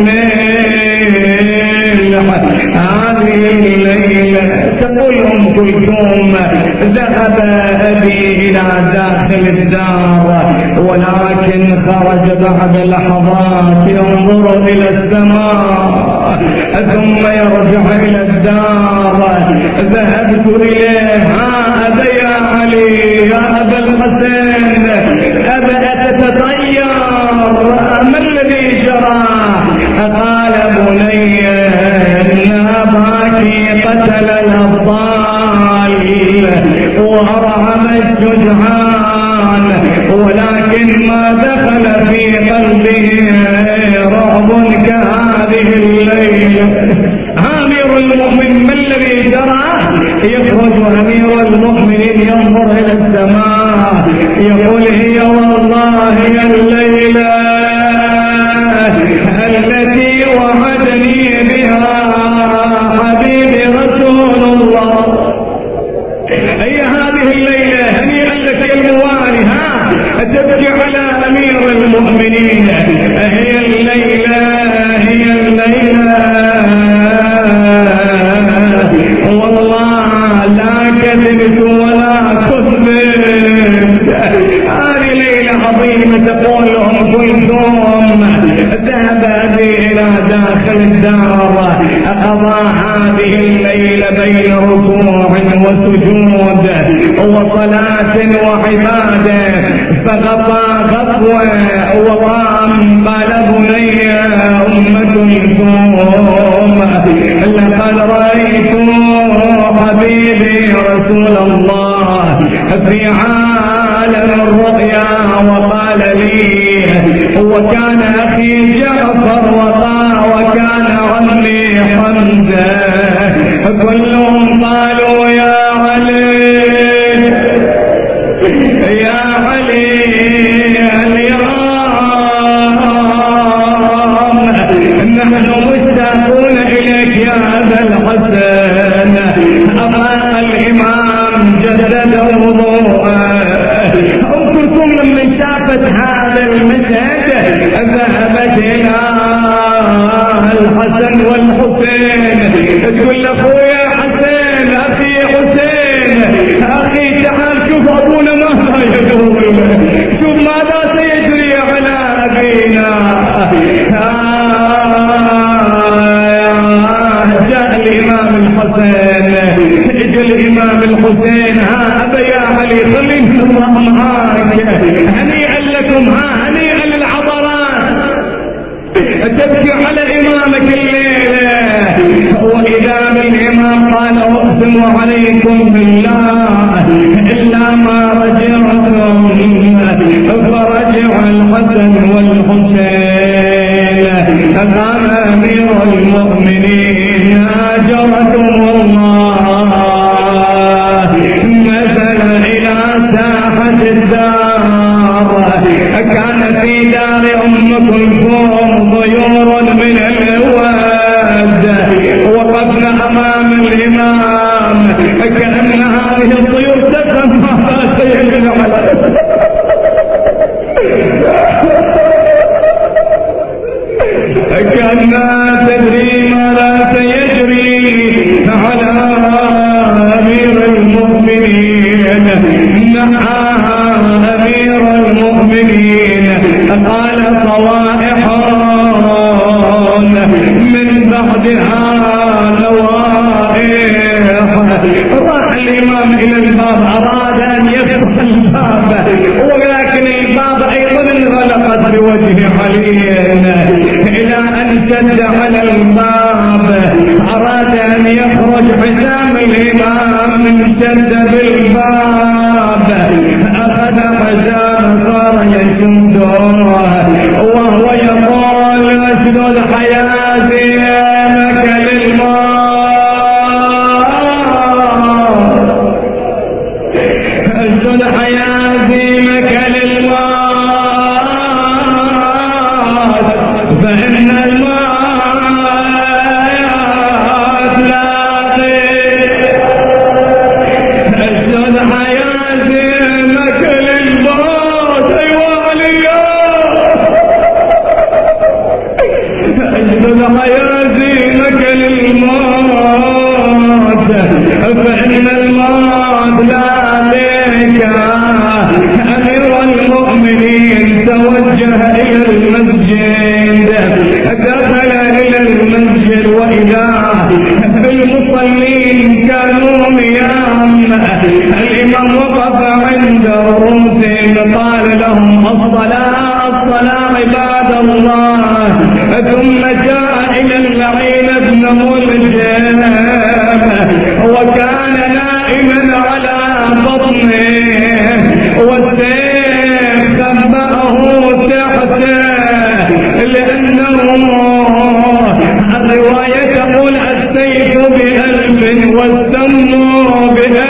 والملح. هذه الليلة تقول أم كلثوم ذهب أبي إلى داخل الدار ولكن خرج بعد لحظات ينظر إلى السماء ثم يرجع إلى الدار. ذهبت إليه هذا يا علي يا أبا الحسين أبدأ تتطير ما الذي جرى؟ قال بني إن أباك قتل الأبطال وأرعب الشجعان ولكن ما دخل في قلبه رعب كهذه الليلة. أمير المؤمن ما الذي جرى؟ يخرج أمير المؤمنين ينظر إلى السماء يقول هي والله الليلة التي وعدني بها حبيبي رسول الله. هي هذه الليلة هنيئا لك يا الموالي تبكي على أمير المؤمنين. هي الليلة هي الليلة والله لا كذبت ولا كذبت. هذه ليلة عظيمة. تقول لهم كلثوم ذهب أبي إلى داخل الدار أقضى هذه الليلة بين ركوع وسجود وصلاة وعبادة فغطى غطوة وقام قال بني أم كلثوم لقد رأيت حبيبي رسول الله في عالم الرؤيا وقال لي وكان أخي جعفر وكان عمي حمزة كلهم قالوا يا علي يا علي اليوم نحن مشتاقون إليك يا أبا الحسن. أطلق الإمام جدد وضوءه. أم كلثوم لما شافت هذا المشهد ذهبت إلى الحسن والحسين تقول أخويا حسين أخي حسين أخي تعال شوف أبونا ماذا يدور شوف ماذا سيجري على أبينا. جاء الإمام الحسين اجى الإمام الحسين أبا يا علي خلينا الله معاك هنيئا لكم هنيئا للعبرات تبكي على إمامك الليلة. وإذا بالإمام قال أقسم عليكم بالله إلا ما رجعتم فرجع الحسن والحسين. قال أمير المؤمنين أجركم الله نزل إلى ساحة الدار. كان في دار أم كلثوم طيور من الأواد وقفن أمام الإمام كأن هذه الطيور تفهم ماذا سيجري كأنها تدري ماذا سيجري على أمير المؤمنين. نعى أمير المؤمنين قال صوائح من بعدها نوائح. راح الإمام إلى الباب أراد أن يفتح الباب ولكن الباب أيضا انغلقت بوجه علي إلى أن شد على الباب. أراد أن يخرج حسام الإمام شد بالباب أخذ حسام صار يشده وهو يقول أشدد حياتي لك للماء أشدد حياتي لك للماء فإن الموت لاقي أشهد حياتي مكل الموت أيوة عليا أشهد حياتي مكل الموت فإن الموت لاقيك أمير المؤمنين توجه إلى المسجد دخل إلى المسجد وإذا المصلين كانوا نيام الإمام وقف عند رؤوسهم قال لهم الصلاة عباد الله ثم جاء إلى اللعين بن ملجم وكان نائما على بطنه والسيف خبأه تحته لأنه الرواية تقول السيف ب1000 والسم ب1000.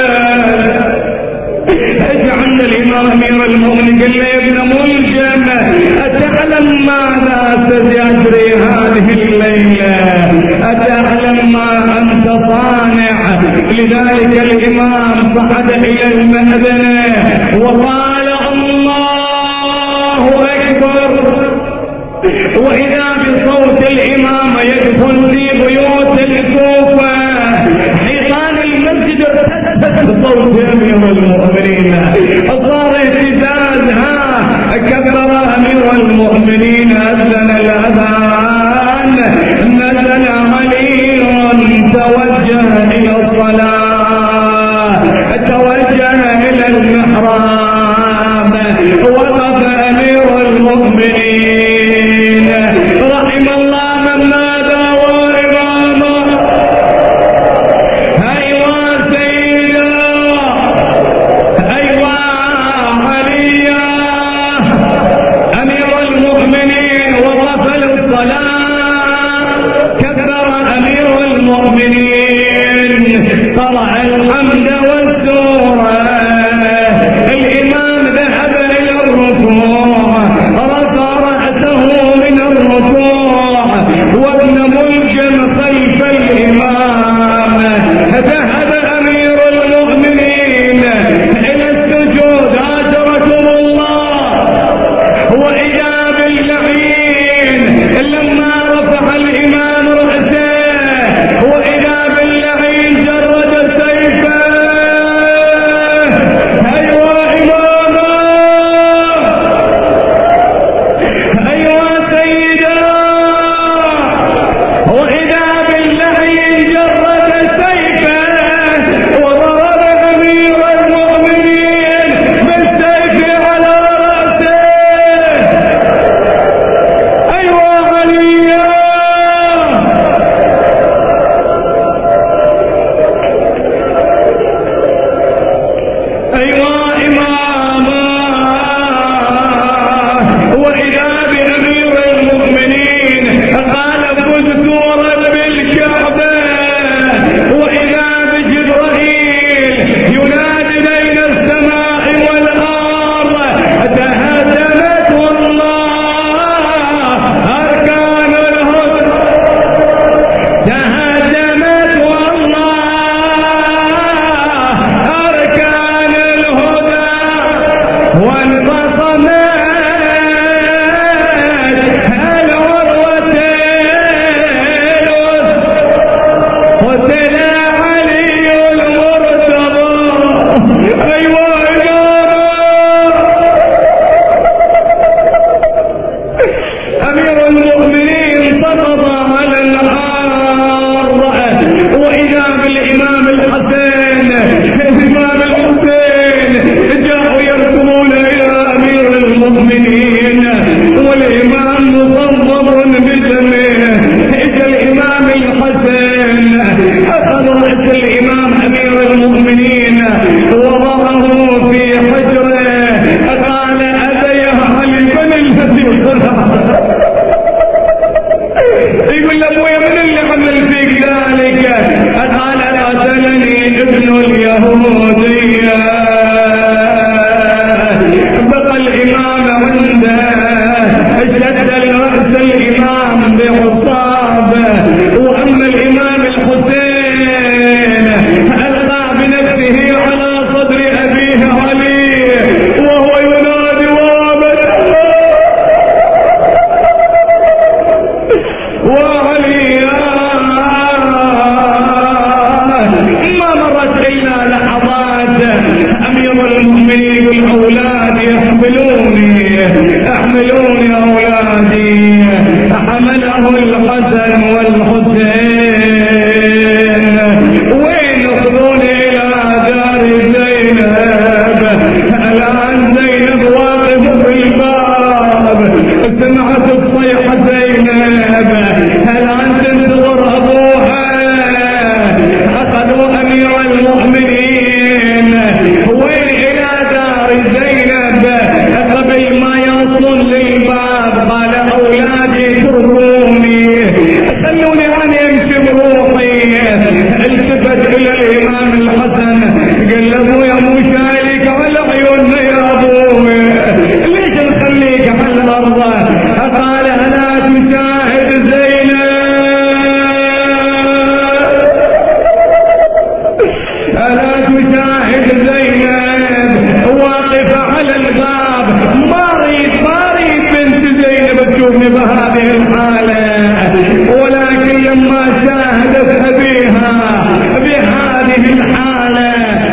اجعل الإمام أمير المؤمنين قال له يا ابن ملجم أتعلم ماذا سيجري هذه الليلة؟ أتعلم ما أنت صانع؟ لذلك الإمام صعد إلى المأذنة وقال الله أكبر وإذا بصوت الإمام يدخل في بيوت الكوفة حيطان المسجد ارتدت بصوت أمير المؤمنين صار اهتزازها كبر أمير المؤمنين أذن الأذان نزل علي توجه إلى الصلاة توجه إلى المحراب وقف أمير المؤمنين رحم الله من نادى وإمامه أيوا سيدا أيوا عليا أمير المؤمنين وقف للصلاة كبر أمير المؤمنين قرأ الحمد والسورة الإمام ذهب إلى الركوع رفع رأسه من الركوع وابن ملجم خلف الإمام ذهب أمير المؤمنين إلى السجود أجركم الله وإذا باللعين لما رفع الإمام رأسه وإذا باللعين جرد سيفه أيوا إماما أيوا سيدا وإذا باللعين جرد سيفه وضرب أمير المؤمنين بالسيف على رأسه أيوا عليا أيوا إماما وإذا بأمير المؤمنين قال فزت بالكعبة وإذا بجبرائيل ينادي بين السماء والأرض تهدمت والله أركان الهدى تهدمت والله أركان الهدى وانقسمت العروتين قتل علي المرتضى أيوا أمير المؤمنين سقط على الأرض وإذا بالإمام الحسين الإمام الحسين جاءوا يركضون إلى أمير المؤمنين والإمام مصمم بدمه إذا الإمام الحسين أخذ رأس الإمام أمير المؤمنين وضعه في حجره قال أبي علي من الذي يقول لأبويا من اللي عمل فيك ذلك؟ قال قتلني ابن اليهودية بقى الإمام عنده اشتد الرأس الإمام أولادي حمله الحسن والحسين وين اخذوني إلى دار زينب الآن زينب واقف في الباب سمعت الصيحة زينب الآن تنتظر أبوها أخذوا أمير المؤمنين وين إلى دار زينب قبل ما يوصل للباب قال أولادي تركوني خلوني أنا أمشي بروحي التفت إلى الإمام الحسن قال له يا مو شايلك على عيوننا يا أبوي ليش نخليك على الأرض قال ألا تشاهد زينب ألا تشاهد زينب واقفة على الباب ما ريد بنت زينب تشوفني بهذه الحالة ولكن لما شاهدت أبيها بهذه الحالة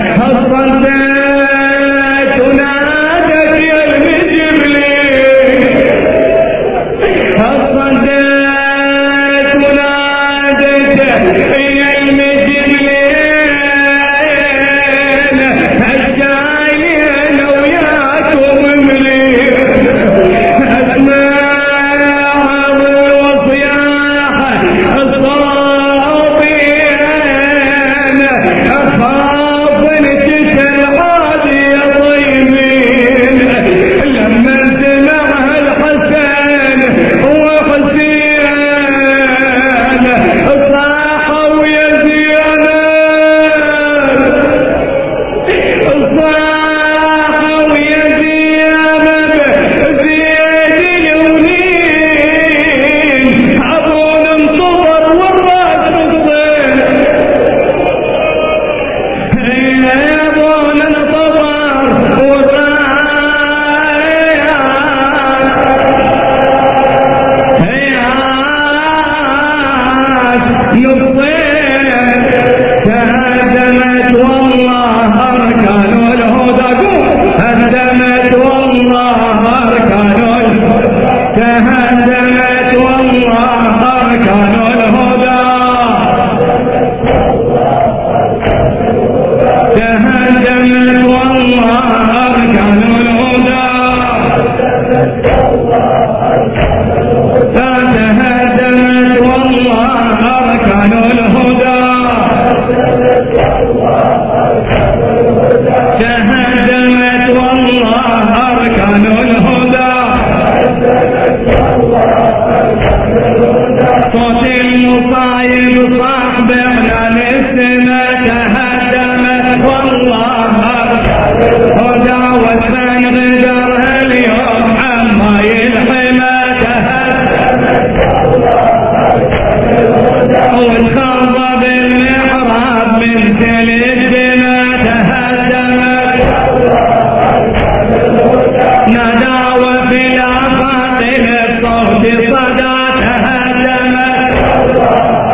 صدت ونادت يا المجبلي صدت ونادت يا المجبلين الجايين وياكم مليح اسمع وصياح الصابين اخاف نكسر عادي يا طيبين لما سمعها الحسن وحسين صاحوا يا زينب صاحوا يا زينب زيد اليونين ابونا انصر والراس بالصين ابونا انصر تهدمت والله أركان الهدى هدمت والله أركان الهدى تهدمت والله أركان الهدى تهدمت والله أركان الهدى تهدمت والله أركان الهدى تهدمت والله أركان الهدى صوت المصايب صاحب إعلان السماء تهدمت والله أركان الهدى وسن غدرها اليوم عماي الحمى تهدمت والخضب المحراب من تلدنا تهدمت نداوى في الآفاق الصوت صدى تهدمت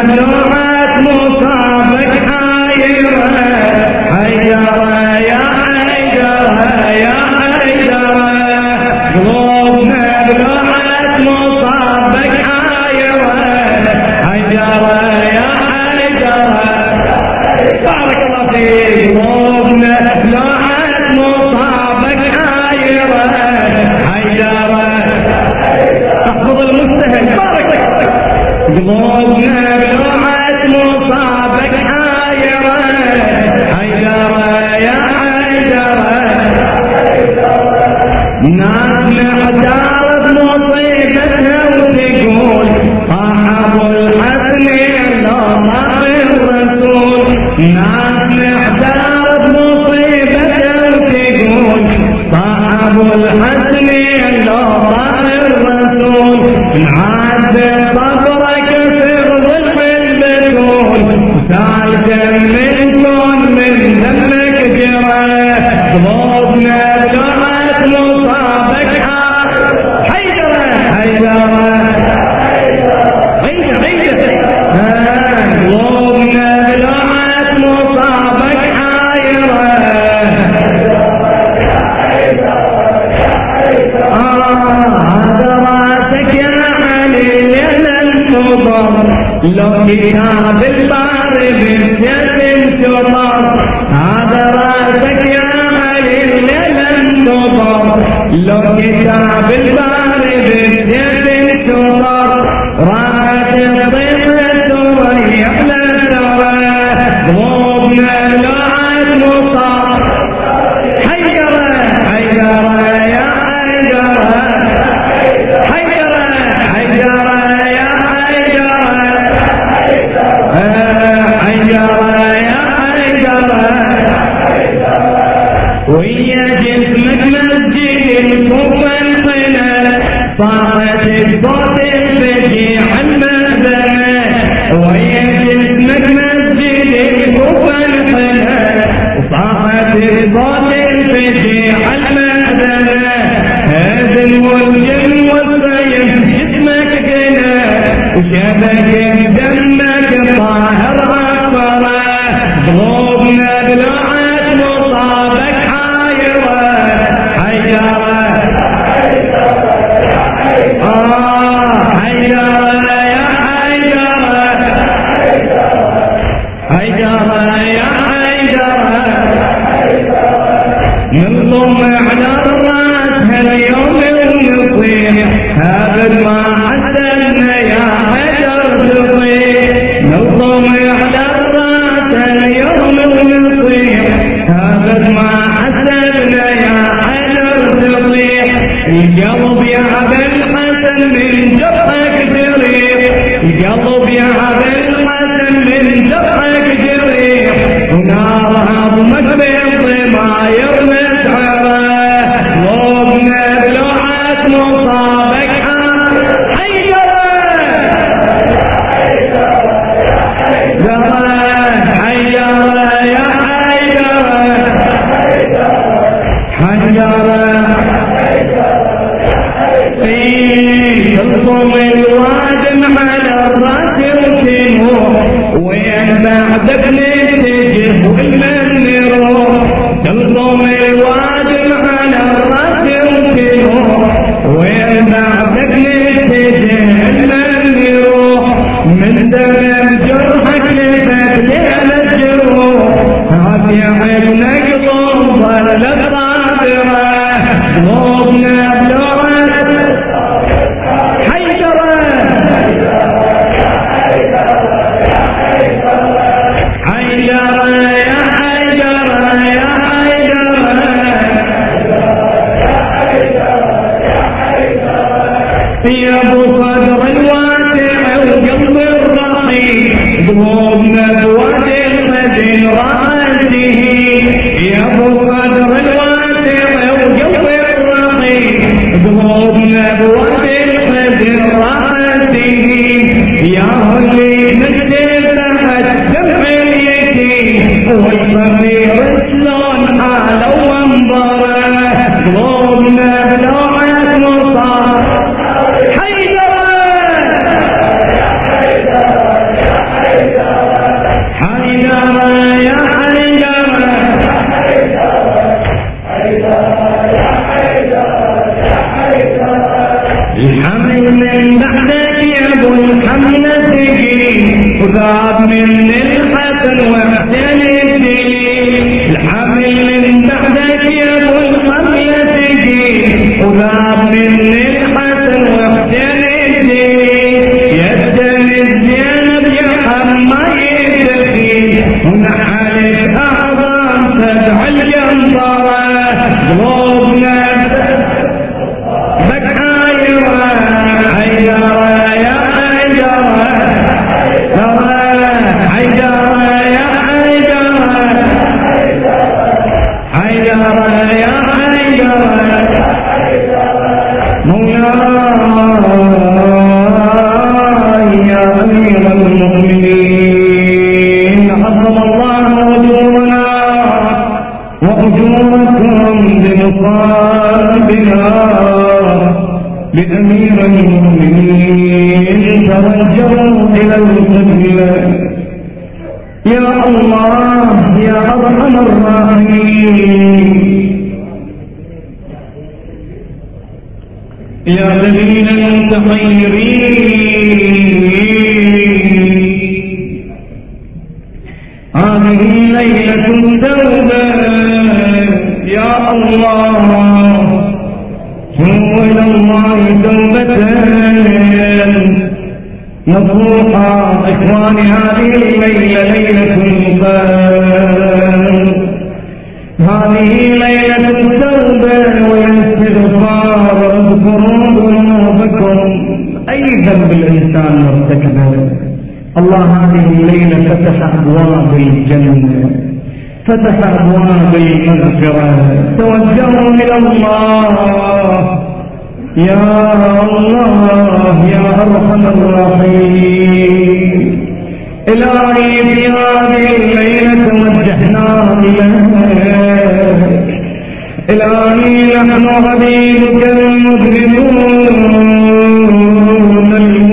بلوعة مصابك حايرة حيدرة يا حيدرة يا حيدرة قلوبنا بلوعة مصابك حايرة حيدرة يا حيدرة بارك الله فيك قلوبنا بلوعة مصابك حايرة حيدرة احفظ المستهل بارك لك قلوبنا بلوعة مصابك حايرة حيدرة يا حيدرة ناس معتارض مصيبتها وتقول صاحب الحسن لو طاف الرسول ناس معتارض مصيبتها وتقول صاحب الحسن لو طاف الرسول نعاد صبرك في ظلم البتول سالكا من كون من دمك جرى قلوبنا بلوعة مصابك حيدرة حيدرة قلوبنا بلوعة مصابك حايرة هذا راسك يا علي يا النظر لو كتاب الباري بسيف انشطر هذا راسك يا علي يا النظر لو كتاب الباري بسيف انشطر راحت الطيبة تريح للثرى قلوبنا بلوعة مصاب حيدرة حيدرة يا حيدرة حيدرة حيدرة يا حيدرة حيدرة يا حيدرة ويا جسمك مسجد الكوفة القنا صارت الصوت الفجيع المأذنة ويا جسمك مسجد الكوفة القنا صارت الصوت الفجيع المأذنة هذا والجن والسيف جسمك قنا وشبك دمك طاهر غفرة قلوبنا بلوعة مصابك حايرة حيدرة حيدرة يا حيدرة حيدرة يا حيدرة نضم على الراس هاليوم ونطير هذا ما حسنا يا حجر تطير نضم على الراس هاليوم ونطير هذا ما حسنا يا حجر تطير القلب يا عبد الحسن من جرحك جريح القلب يا عبد الحسن من جرحك جريح ونار عظمك بالضماير مسعرة قلوبنا بلوعة مصابك حيدرة حيدرة يا حيدرة حيدرة تلطم الوادم على الراس وتي وذاب مني الحسن وحسين الحمل من بعدك يا ابو الحمل تجي وذاب مني الحسن وحسين يا الدم الزينب يا حما يدخي ونحلك اعظم سبع الجنطره قلوبنا بك حيره حيره يا حيره بأمير المؤمنين توجهوا إلى القبلة يا الله يا أرحم الراحمين يا دليل المتحيرين هذه ليلة توبة يا الله توبوا إلى الله توبة نصوحا إخواني هذه الليلة ليلة القدر هذه ليلة التوبة والاستغفار واذكروا ذنوبكم أي ذنب الإنسان مرتكبه الله هذه الليلة فتح أبواب الجنة فتح أبواب المغفرة توجهوا إلى الله يا الله يا أرحم الراحمين إلهي في هذه الليلة توجهنا إليك إلهي نحن عبيدك المذنبون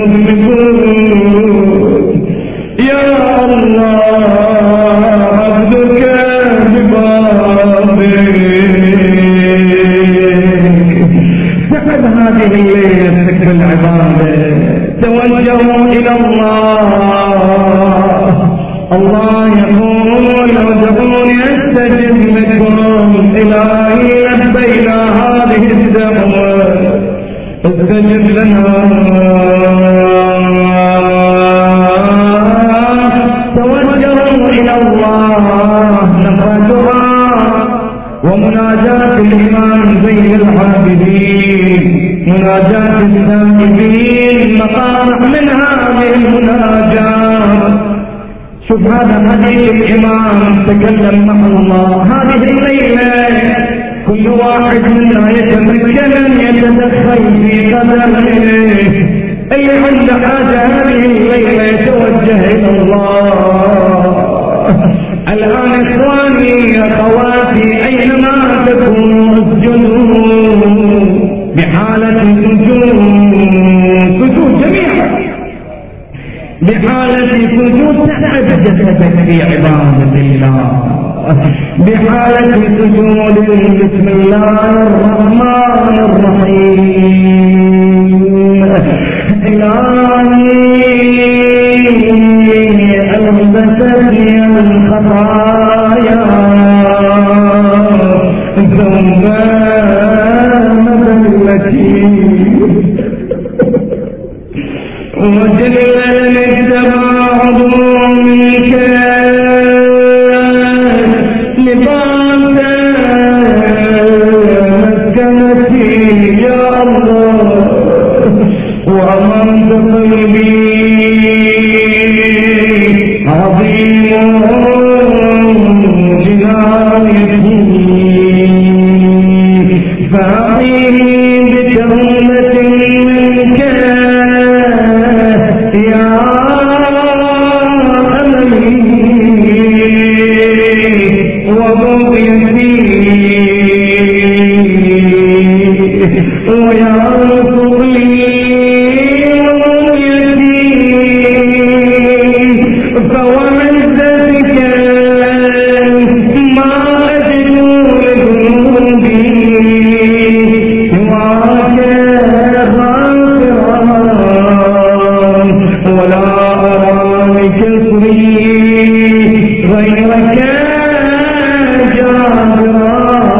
يا الله عبدك ببابك سحب هذه الليلة ذكر العبادة توجهوا إلى الله الله يقول ادعوني استجب لكم إلهي لبينا هذه الدعوة استجب لنا توجهوا إلى الله نقرأ دعاء ومناجاة الإمام زين العابدين مناجاة السائلين مقامع من هذه المناجاة شوف هذا حديث الإمام تكلم مع الله هذه الليلة كل واحد منا يتمكن أن يتدخل في قدره اللي عنده حاجة هذه الليلة يتوجه إلى الله الآن إخواني أخواتي أينما تكونوا اسجدوا بحالة سجود جميعا بحالة سجود تحت جسدك في عبادة الله بحالة سجود بسم الله الرحمن الرحيم إلهي ألبستني الخطايا ثم مذلتي وجلني التباعد منك لباسا مسكنتي يا الله وأمانت قلبي عظيم جنايتي فأعطيني بتهمة منك يا أملي وبغيتي ويا رسولي فوعزتك ما أجد لذنوبي سواك غافرا ولا أرى كفري غيرك جابرا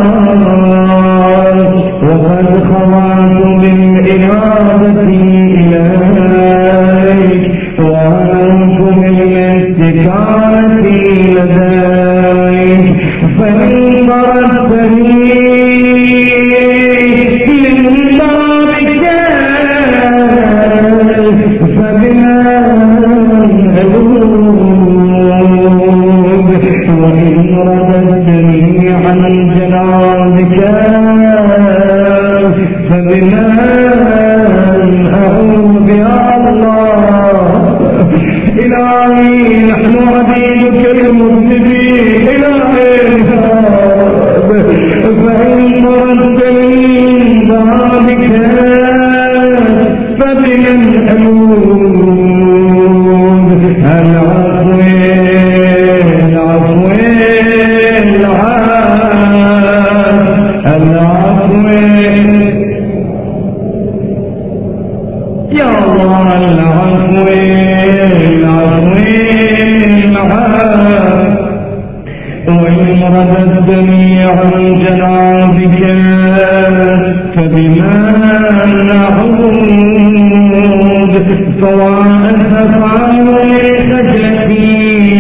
وقد خضعت بالإرادة إليك وأنت بالاستكانة لديك فإن طردتني من بابك فبما ألوم وإن رددتني عن جنابك فبما أعوذ يا الله إلهي نحن عبيدك المذنبين إلهي فإن طردتني من بابك فبمن ألوم العفو العفو العفو يا الله العفو العفو وإن رددتني عن جنابك فبما نعود سواء تفعل لخجلتي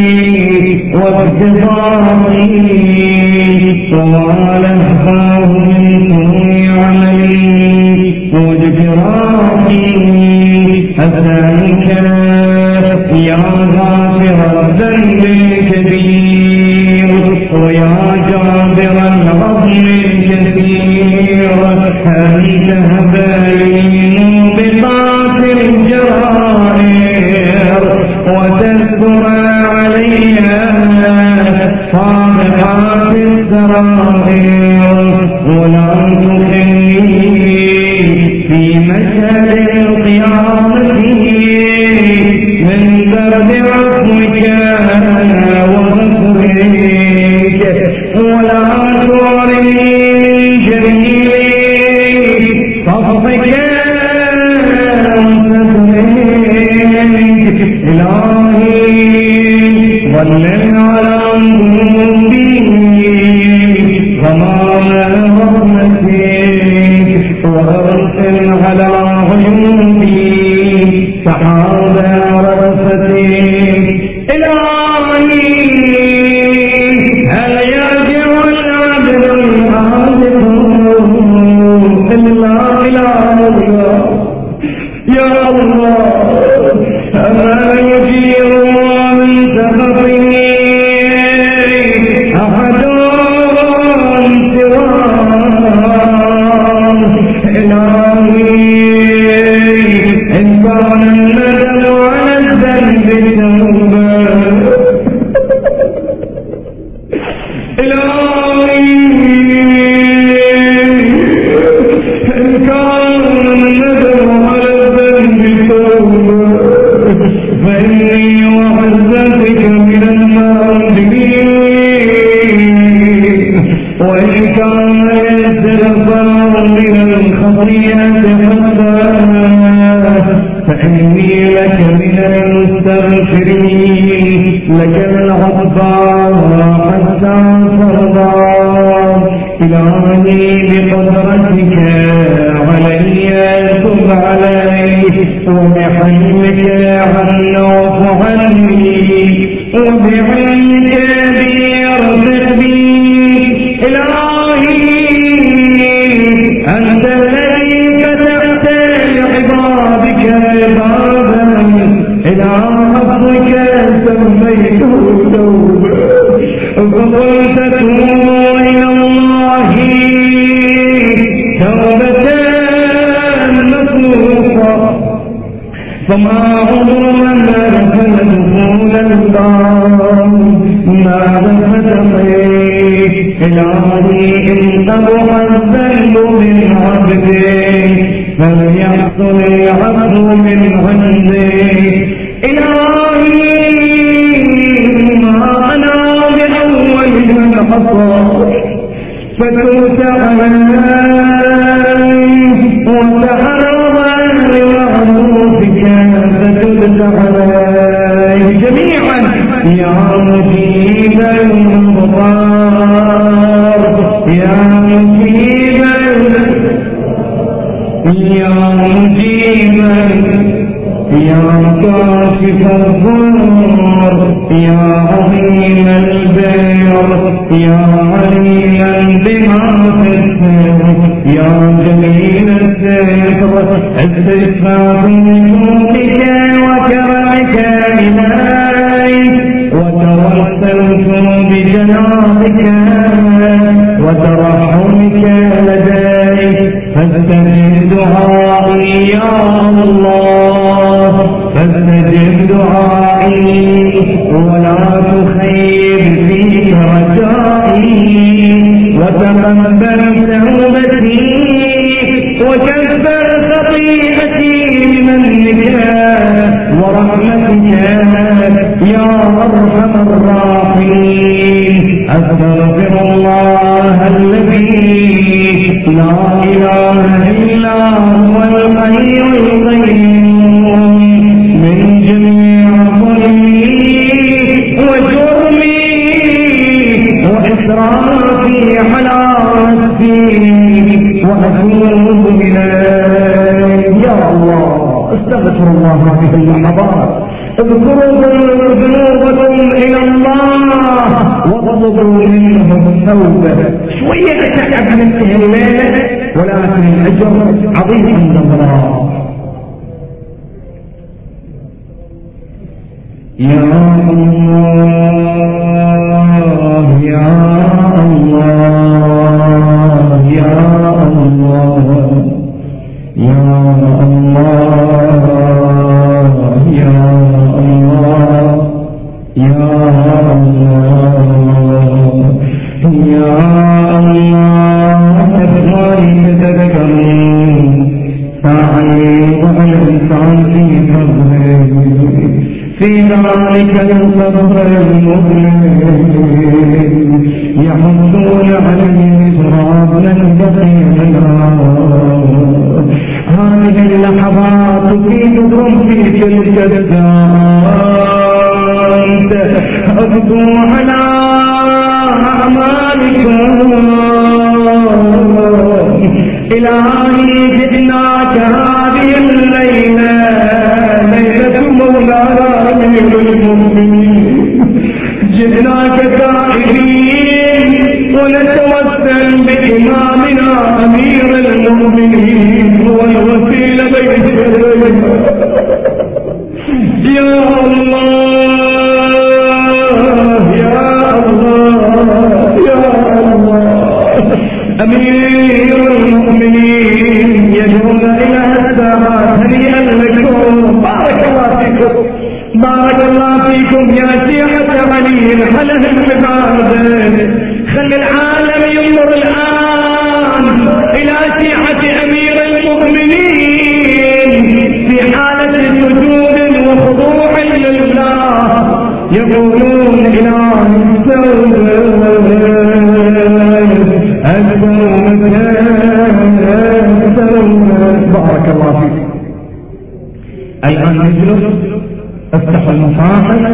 وافتضاحي وما لهفاه من سوء عملي واجتراحي أسألك يا غافر الذنب الكبير ويا جابر العظم الكثير أن تهب لي موبقات الجرائر وتذكر علي صادقات السرائر ولا تخلي في مشهد القيامة من درد عفوك وغفرك ولا تورني جميل صفك وسترك إلهي ظلل على ذنوبي غمام رحمتك وأرسل على عيوني سحاب رأفتك إلهي هل يرجع العبد العابد إلا إلى الله يا الله أما يجير من سخطه أحد سواه إلهي إن كان الندم على الذنب توبة إلهي إن كان الندم على الذنب توبة فإني وعزتك من المؤمنين وإن كان الاستغفار من الخطيئة حسنة فإني لك من المستغفرين لك الغفار حتى ترضى إلهي بقدرتك علي تب علي وبحلمك عنوف عني وبعلمك بيرزق بي إلهي أنت الذي فتحت لعبادك بابا إلى عفوك سميته توبة فقلت توبوا إلى الله توبة نصوحا فما عمر من دخل دخول الباب ما دخل خير إلهي إن قبح الذنب من عبدك فليحصل العفو من عندك إلهي ما أنا بأول من حصى فتوت علي وتعرض لمعروفك فتبت علي جميعا الأبرار يا مجيبا يا مجيبا يا كاشف الضر يا عظيم البر يا عليما بما في السر يا جميل الذكر استشفاء بك وكرمك إليك وتوسلت بجنابك وترحمك لديك فاستجب دعائي يا الله فاستجب دعائي ولا تخيب في رجائي وتقبل توبتي وكفر خطيئتي بمنك ورحمتك يا أرحم الراحمين أستغفر الله الذي لا إله إلا هو الحي القيوم من جميع ظلمي وجرمي وإسرافي على نفسي وأتوب إليه يا الله استغفر الله هذه اللحظات اذكروا ذنوبكم إلى الله واطلبوا منه التوبة شوية أتعب من الليلة ولكن الأجر عظيم عند الله يا الله يا الله يا الله يا الله يا الله يا الله يا الله أخواني تتذكرون فعليق الإنسان في فضله في ذلك الصبر المظلم يحضون عليه سرابا بقينا هذه اللحظات تفيدكم في تلك الساعات اغدوا على أعمالكم إلهي جئناك هذه الليلة ليلة مولانا أمير المؤمنين جئناك تائبين ونتوسل بإمامنا أمير المؤمنين هو الوسيلة بين يا الله يا الله يا الله أمير المؤمنين يدعون إلى الساعات هنيئا لكم بارك الله فيكم بارك الله فيكم يا شيعة علي على العباد خلي العالم ينظر الآن إلى شيعة أمير المؤمنين في حالة سجود وخضوع لله يقولون إله بارك الله فيك الآن نجلس افتح المصاحف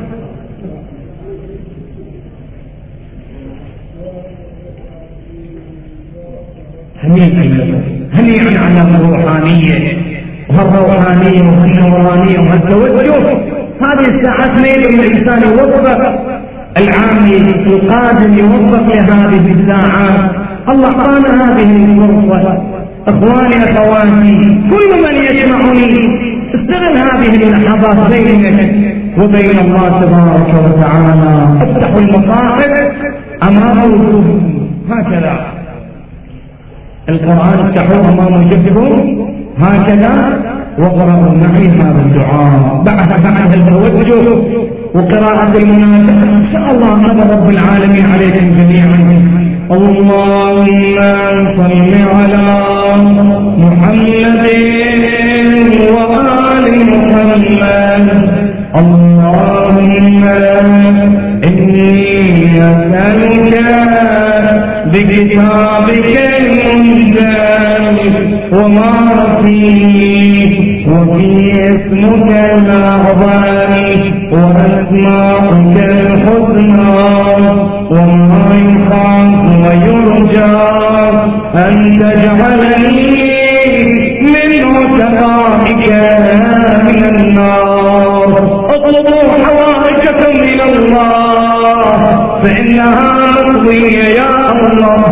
هنيئا على الروحانية وهالروحانية وهالنورانية وهالتوجه هذه الساعات ميل الإنسان يوفق العامل القادم يوفق لهذه الساعات الله أعطانا هذه الفرصة أخواني أخواتي كل من يسمعني استغل هذه اللحظات بينك وبين الله تبارك وتعالى افتحوا المصاحف أمام وجوهكم هكذا القرآن افتحوه أمام وجوهكم هكذا واقرأوا معي هذا الدعاء بعد التوجه وقراءة المناسبة إن شاء الله نظر رب العالمين عليكم جميعا اللهم صل على محمد وآل محمد اللهم إني أسألك بكتابك المنزل وما فيه وفي اسمك الأعظم وأسماءك الحسنى إلى الله فإنها مقضية يا الله.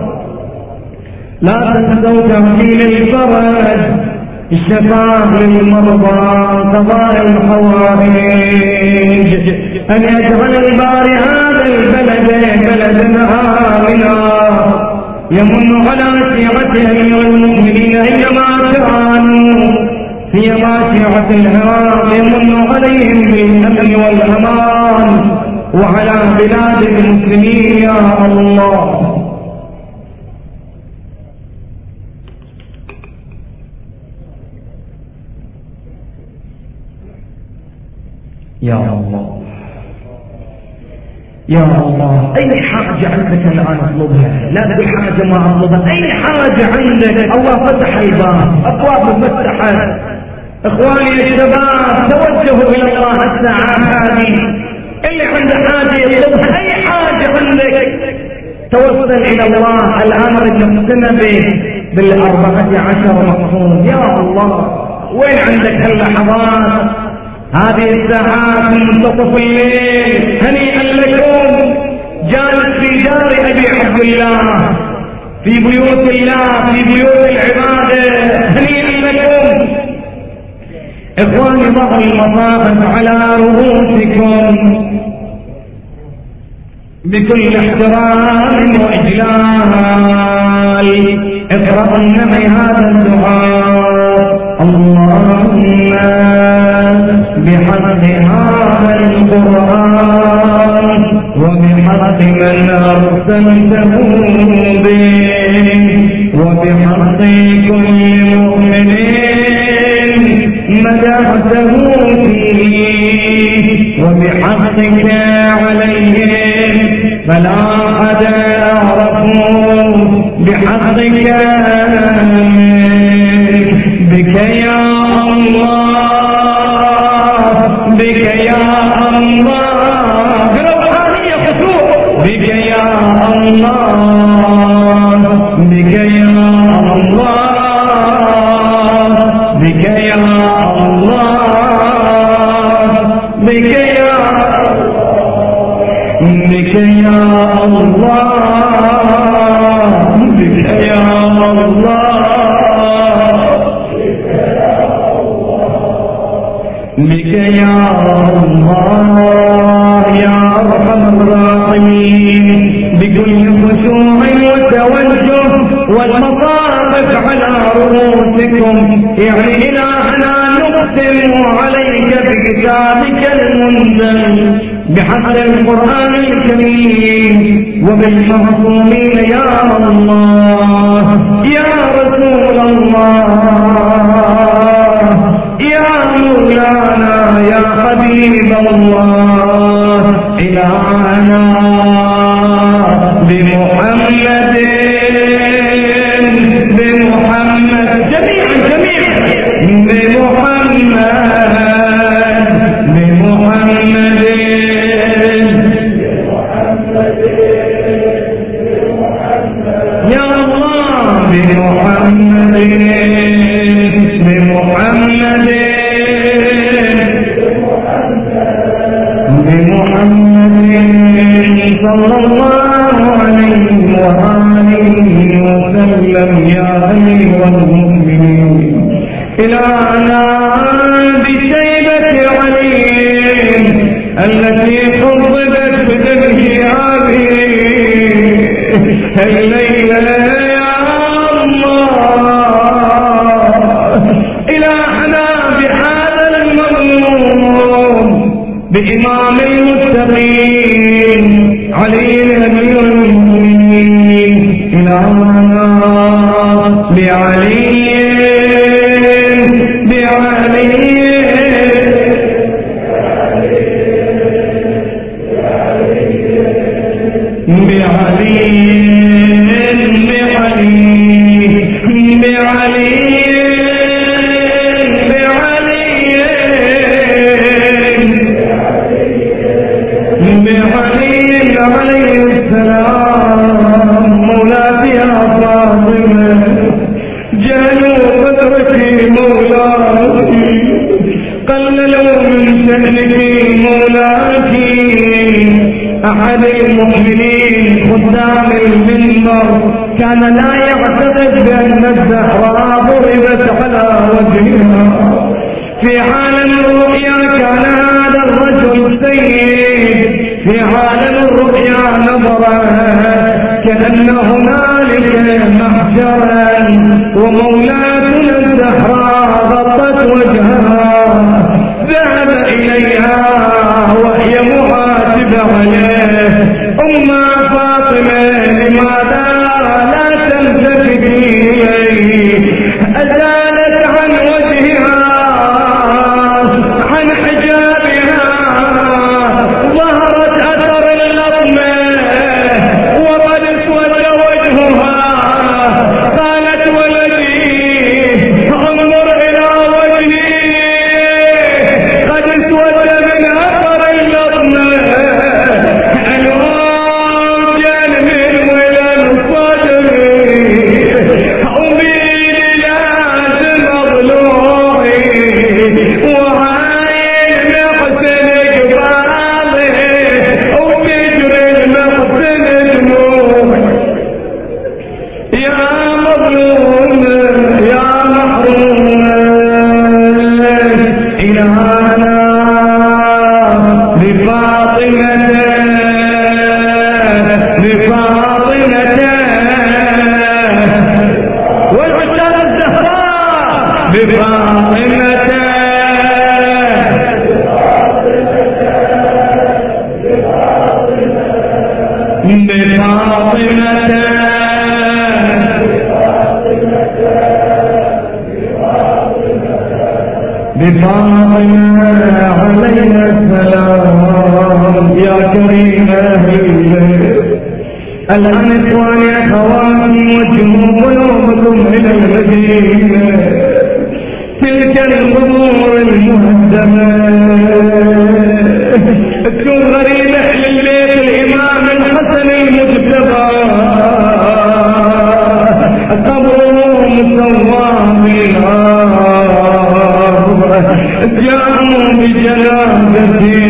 لا تنسوا تمثيل الفرج، الشفاء للمرضى، قضاء الحوائج، أن يجعل الباري هذا البلد بلدا آمنا يمن على شيعته والمؤمنين أينما كانوا في شيعة العراق، يمن عليهم بالأمن والأمان وعلى بلاد المسلمين يا الله. يا الله يا الله، أي حاجة عندك الآن أطلبها، لا تقول حاجة ما أطلبها، أي حاجة عندك الله فتح الباب، أبواب مفتحة. إخواني الشباب توجهوا إلى الله الساعات هذه، اللي عنده حاجة يطلبها، أي حاجة عندك توصل إلى الله. الآن نقتنع بال14 مقصود يا الله. وين عندك هاللحظات هذه الساعات منتصف الليل؟ هنيئا لكم جالس في دار أبي عبد الله، في بيوت الله، في بيوت العبادة، هنيئا لكم. إخواني ضعوا المصاحف على رؤوسكم بكل احترام وإجلال، اقرأن معي هذا الدعاء: اللهم بحق هذا القرآن وبحق من أرسلته به وبحق كل مؤمن مدحته فيه وبحقك عليهم فلا أحد أعرفه بحقك بك يا الله، بك يا الله، بروحانية خشوع، بك يا الله، بك يا الله، بك يا الله، بك يا بك يا الله، بك يا الله، بك يا الله يا أرحم الراحمين، بكل خشوع وتوجه والمصابة على رؤوسكم. يعني إلهنا نقسم عليك بكتابك المنزل بحق القرآن الكريم وبالمعصومين يا الله، يا رسول الله، يا مولانا، يا حبيب الله، إلهنا بمحمد بمحمد جميعا جميعا بمحمد بمحمد يا الله بمحمد بمحمد بمحمد صلى الله عليه وآله وسلم يا أيها المؤمنين. إلهنا بشيبة علي التي حضبت بذنبها الليلة يا الله، إلهنا بهذا المظلوم بإمام المتقين علي أمير المؤمنين، إلهنا بعلي عليه أحد المؤمنين خدام المنبر كان لا يعتقد بأن الزهراء ضربت على وجهها. في عالم الرؤيا كان هذا الرجل سيد، في عالم الرؤيا نظرا كأن هنالك محجرا ومولاتنا الزهراء غطت وجهها، ذهب إليها وهي معاتبة عليه: أم فاطمة لماذا لا تلتفتي إليه؟ أزالت عن وجهها عن حجابها ظهرت أثر اللطمة وقد اسود وجهها. قالت: ولدي انظر إلى وجهي قد اسود من أثر اللطمة، ألوان جانب وإلى الصدر، أمين لازم أضلوعي وعاين محسن جبالي وتجري المحسن دموعي. يا مظلوم يا محروم إلهنا بفاطمة والعشاق الزهراء بفاطمة بفاطمة علينا السلام يا كريمة. الآن إخواني أخواتي وجهوا قلوبكم إلى المدينة، تلك القبور المهدمة تكون غريبة للبيت الإمام الحسن المجتبى، قبره مسوى بالأرض، جاءوا بجنازته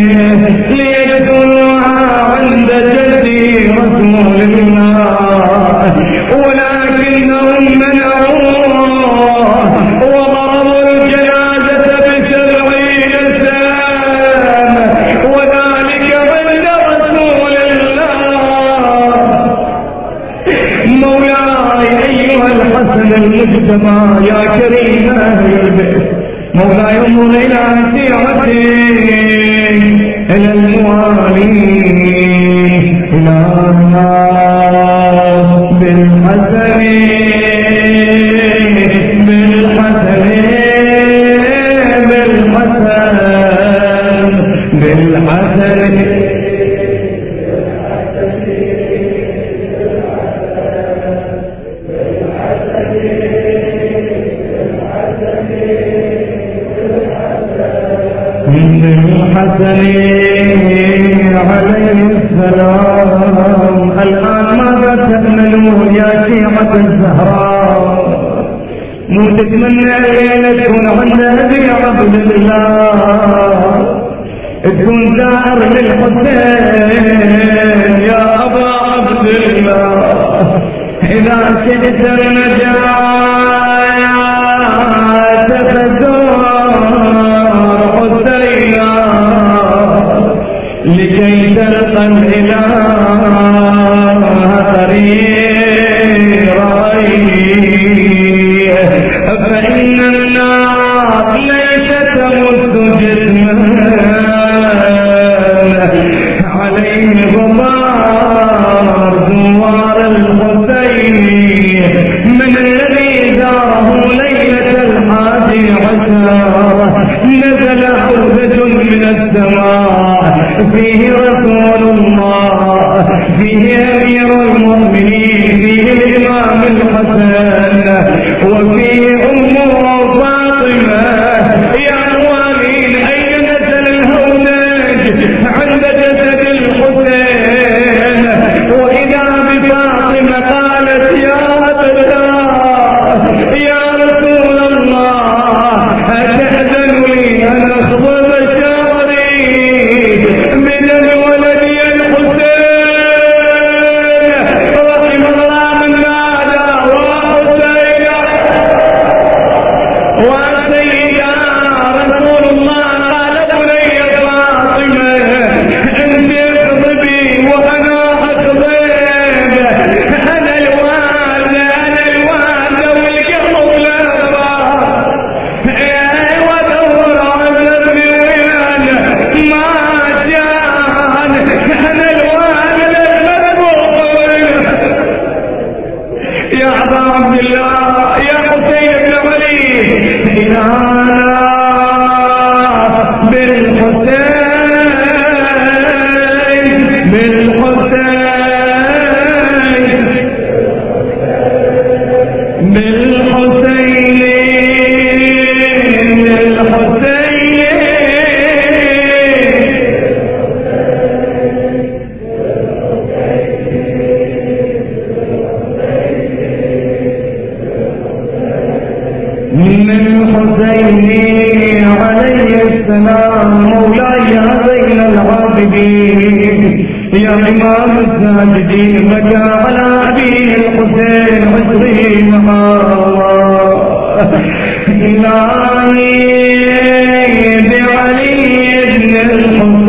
ليدفنوها عند جدي رسول الله، ولكنهم منعوه وضربوا الجنازة ب70 سام، وذلك عند رسول الله. مولاي أيها الحسن المجتمع يا كريم أهل البيت، مولاي انظر إلى سيرتي إلى الموالين إلى الناس بالحسن بالحسن بالحسن بالحسن الحسن عليه السلام. الآن ماذا تأملون يا شيعة الزهراء؟ مو تتمنى الليلة تكون عند أبي عبد الله، تكون زار للحسين يا أبا عبد الله، إذا شئت النجاة تتزور لكي تلقى الإله طريقيه، فإن النار ليس تمس جسما عليه غبار زوار الحسين من الذي زاره ليلة 11 نزل حوزة من السماء فيه رسول الله، فيه أمير المؤمنين، فيه الإمام الحسن، وفيه أمه فاطمة. يا موالين أين نزل الهونج؟ عند جسد الحسين، وإذا بفاطمة قالت: يا أبتاه يا رسول الله أتأذن لي أن أخضر شعري من الوحيد مولاي يا زين العابدين يا إمام الساجدين بكى على أبيه الحسين 20 مرة إلهي بعلي بن الحسين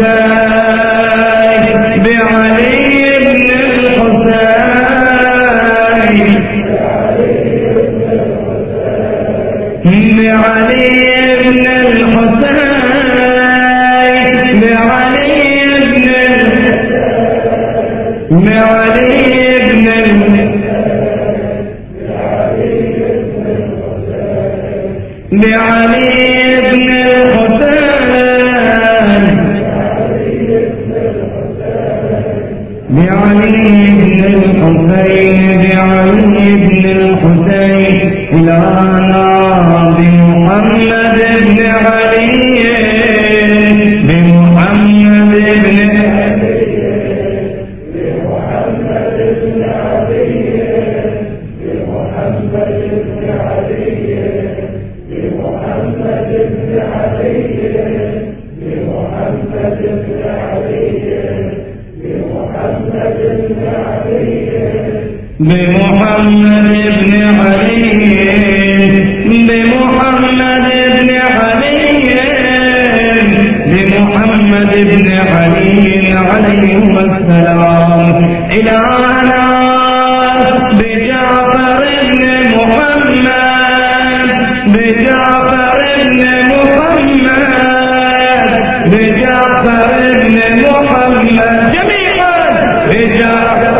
بعلي بن الحسين بعلي بن الحسين بعلي بن بعلي بن الحسين بعلي بن الحسين بعلي بن الحسين إلهنا بمحمد بن علي بمحمد بن بمحمد بن علي بمحمد بن علي بمحمد بن علي عليهم السلام إلهنا بجعفر بن محمد بجعفر بن محمد بجعفر بن محمد جميعا بجعفر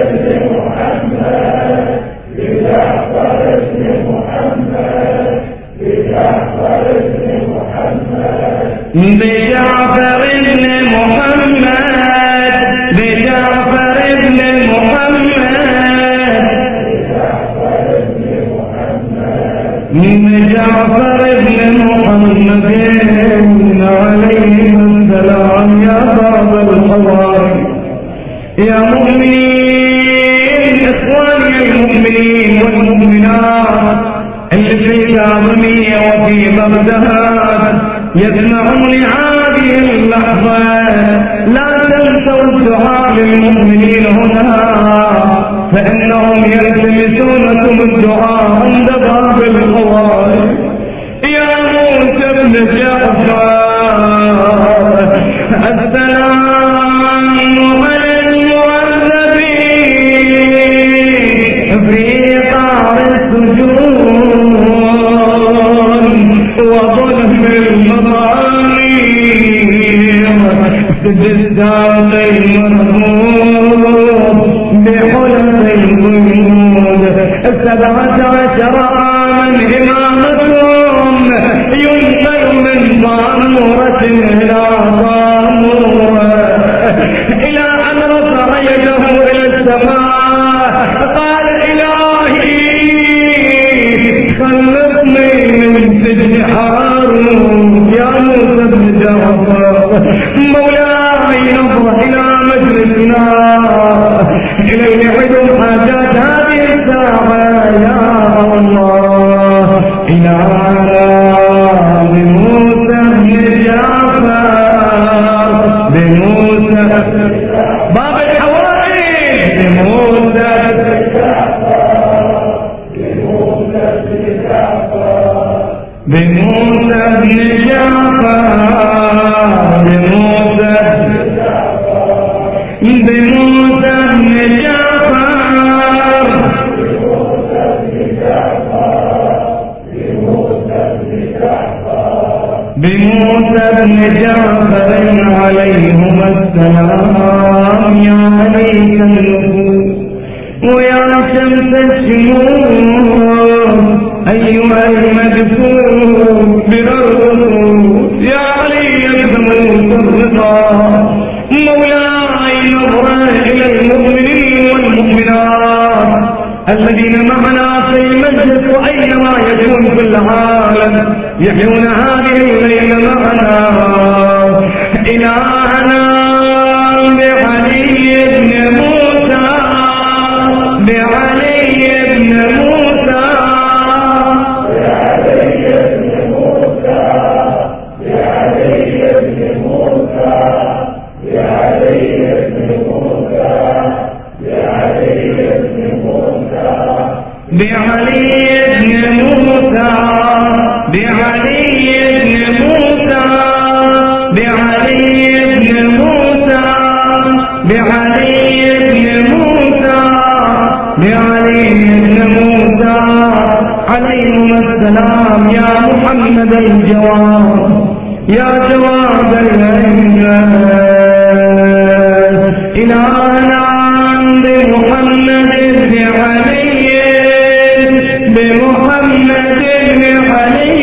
بجعفر بن محمد بجعفر بن محمد بجعفر بن محمد عليه السلام يا باب الحواري يا مؤمنين إخواني المؤمنين والمؤمنات اللي في كاظمية وفي بغداد يسمعون هذه اللحظة لا تنسوا الدعاء للمؤمنين هنا فإنهم يلتمسونكم الدعاء عند باب الحواري يا موسى بن جعفر السلام على المعذبين في قعر السجون وظلم المظالم بالدار المرهوب بحلف القيود 17 عاما إمامتهم ينقل من ضامورة إلى ضامورة إلى أن رفع يده إلى السماء قال إلهي خلصني من سجن هارون يا موسى بن جعفر مولاي نظر إلى مجلسنا إليه عدم حاجات هذه الساعة يا الله إلهنا بموسى بن جعفر بموسى باب الحواري بموسى بموسى بن جعفر بموسى بن جعفر بموسى بن جعفر عليهم السلام يا مليك النفوس ويا شمس الشموس أيها المدفون بالرؤوس يا علي بن موسى الرضا مولاي نظرا إلى المؤمنين والمؤمنات الذين معنا في المجلس وأينما يكون في العالم يحيون هذه الليلة معنا إلهنا بعلي بن موسى بعلي بن موسى بعلي بعلي بن موسى بعلي بن موسى بعلي بن موسى عليهم السلام. يا محمد الجواد يا جواد الأنجاز إلهنا بمحمد بعلي بمحمد بعلي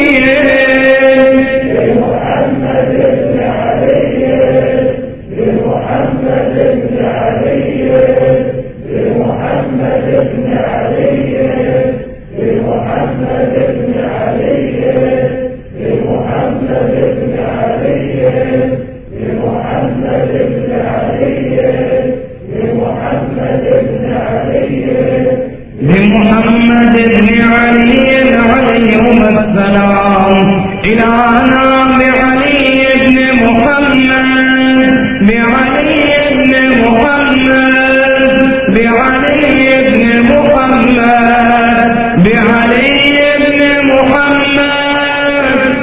بمحمد بن علي عليهم السلام. إلهنا بعلي بن محمد بعلي بن محمد بعلي بن محمد بعلي بن محمد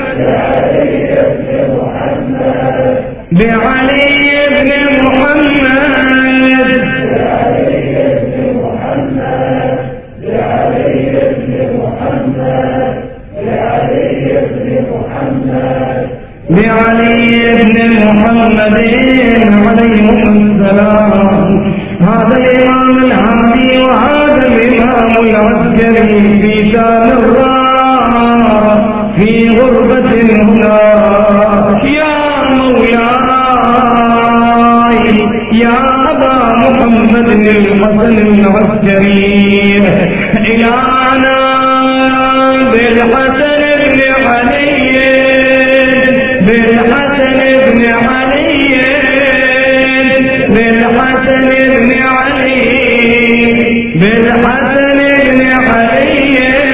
بعلي بن محمد بعلي بن محمد عليهم السلام. هذا الإمام الهادي وهذا الإمام العسكري في شان الراء في غربة هنا. يا مولاي يا أبا محمد الحسن العسكري إلهنا بالحسن بن علي بالحسن بن علي بالحسن بن علي بالحسن بن علي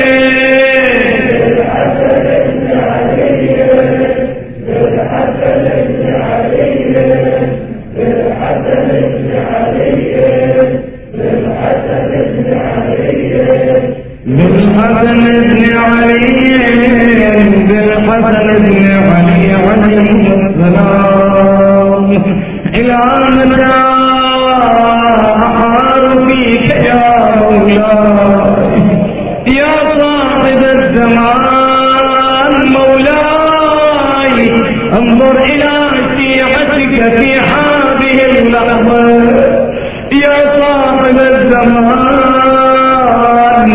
بالحسن بن علي بالحسن بن علي عليهم السلام. إلى متى أحار فيك يا مولاي يا صاحب الزمان مولاي انظر إلى شيعتك في هذه اللحظة يا صاحب الزمان.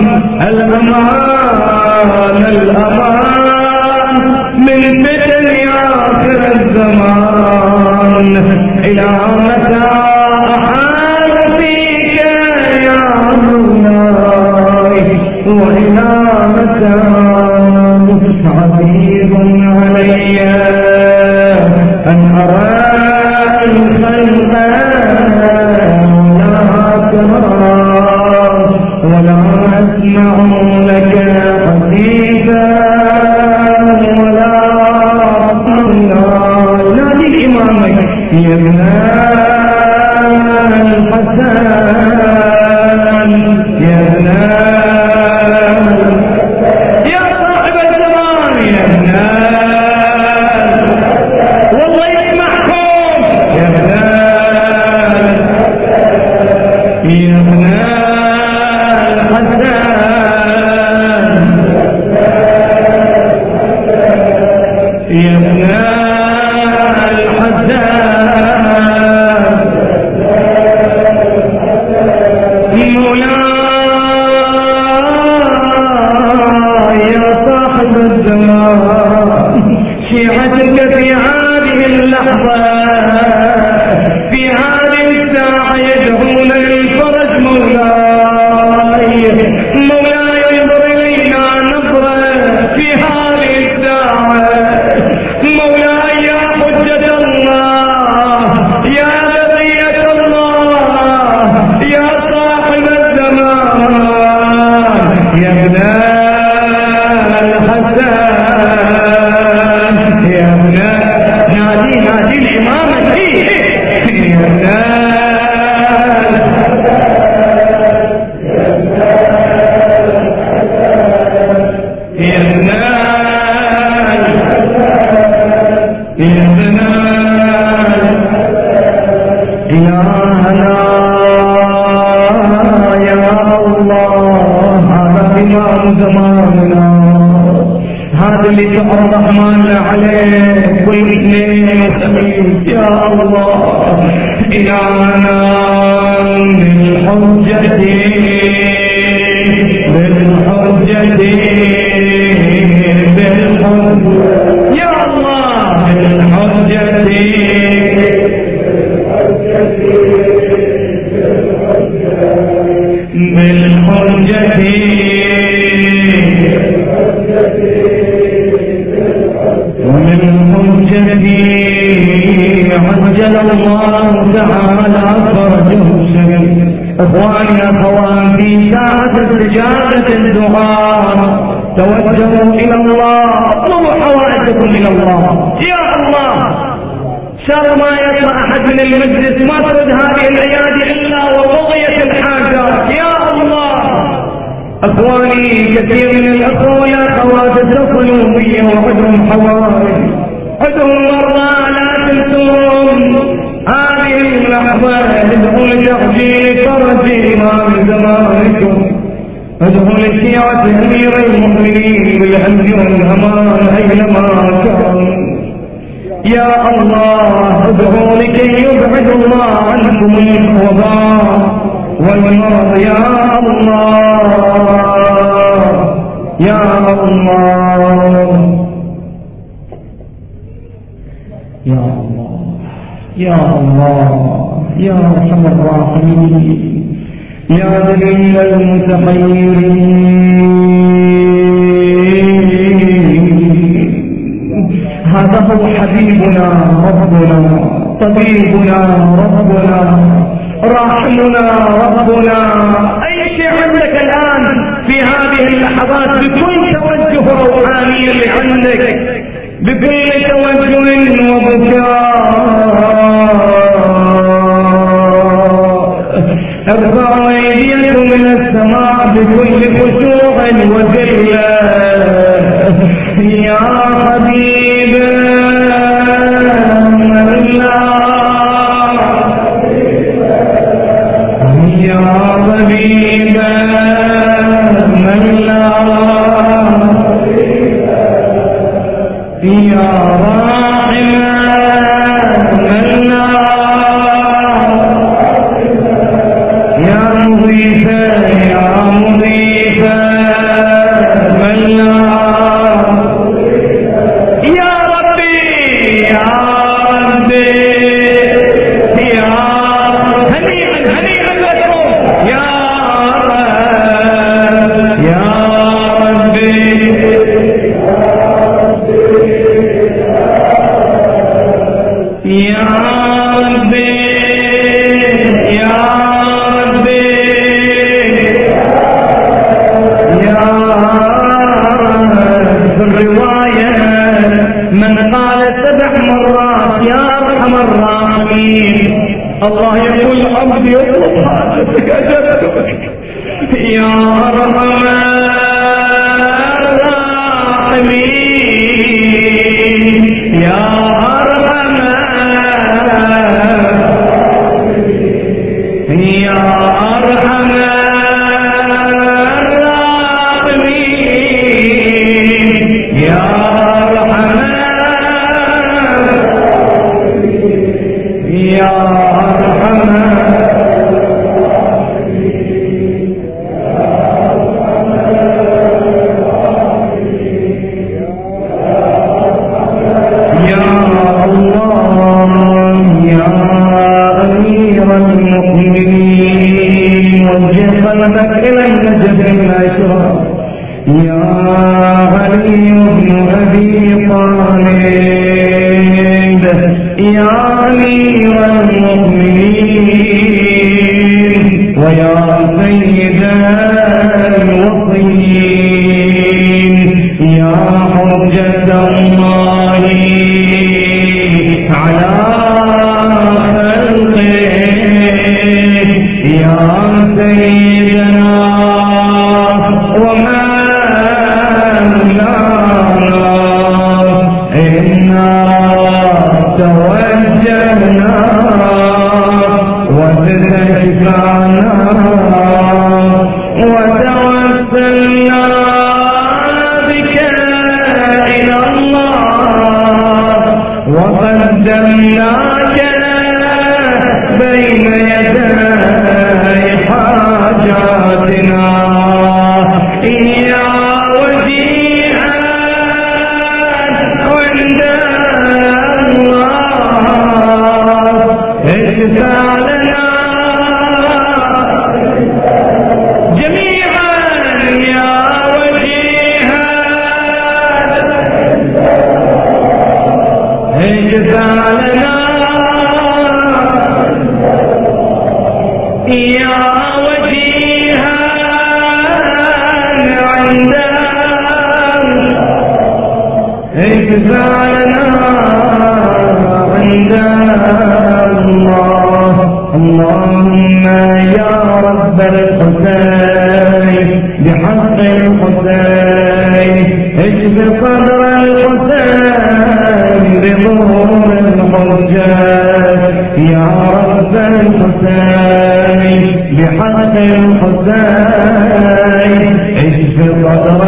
الأمان الأمان من فتن آخر الزمان. إلى متى أحال فيك يا مولاي وإلى متى عزيز علي أن أرى الخلق ولا أسمع لك حديثا ولا نادي إمامك يا ابن الحسن يا ابن يا صاحب الزمان يا ابن والله يسمعكم يا ابن يا ابن يا ابن الحسن مولاي يا صاحب الزمان شيعتك في هذه اللحظة في هذه الساعة يدعون للفرج مولاي مولاي انظر إلينا نظرة في هذه الساعة مولاي يا حجة الله يا بقية الله يا صاحب الزمان يا ابن الحسن يا ابن نادي الإمامة يا ابن يا ابن شهر رمضان عليك كل اثنين وخميس يا الله إلهنا بالحجة يا الله بالحجة ومن حجتي عجل الله تعالى فرجه الشريف. اخواني اخواتي ساعة استجابة الدعاء توجهوا الى الله اطلبوا حوائجكم الى الله. يا الله شر ما يطلع احد من المجلس ما ترد هذه الايادي الا وقضيت الحاجات. يا الله اخواني كثير من الاخوه والاخوات اتصلوا بي وعدهم حوائج عدهم مرة لا تنسون هذه اللحظة ادعوا لتعجيل فرجي ما من زمانكم ادعوا لشيعة امير المؤمنين بالامن والامان اينما كان. يا الله ادعوا لكي يبعد الله عنكم الوباء والمرض. يا الله يا الله يا الله يا الله يا ارحم الراحمين يا ذليل المتحيرين. هذا هو حبيبنا ربنا طبيبنا ربنا راحمنا ربنا. اي شيء عندك الان في هذه اللحظات بكل توجه روحاني اللي عندك بكل توجه وبكاء ارفعوا ايديكم من السماء بكل خشوع وذله. يا حبيب يا طبيب من لا يا راحم من لا يا مضيف يا مضيف من لا يا ربي يا ربي يا هنيئا هنيئا لكم يا ربي يا ربي يا ربي يا في الرواية من قال 7 مرات يا ارحم الراحمين الله يقول العبد يطلب حاجتك اجبتك. يا ارحم الراحمين يا ارحم يا ارحم الراحمين يا ارحم يا ارحم إلى النجف الأشرف. يا علي بن أبي طالب يا أمير المؤمنين ويا سيد الوصيين يا حجة الله على خلقه يا سيدنا توجهنا وتذكرنا وتوسلنا بك إلى قدمناك بين يدي حاجاتنا يا وجيها عند الله اشفع لنا جميعا يا وجيها اشفع لنا يا وجيها عند اشفع لنا عند الله اللهم يا رب الحسين بحق الحسين اشف صدر الحسين بظهور الحجاج يا رب الحسين بحق الحسين اشف صدر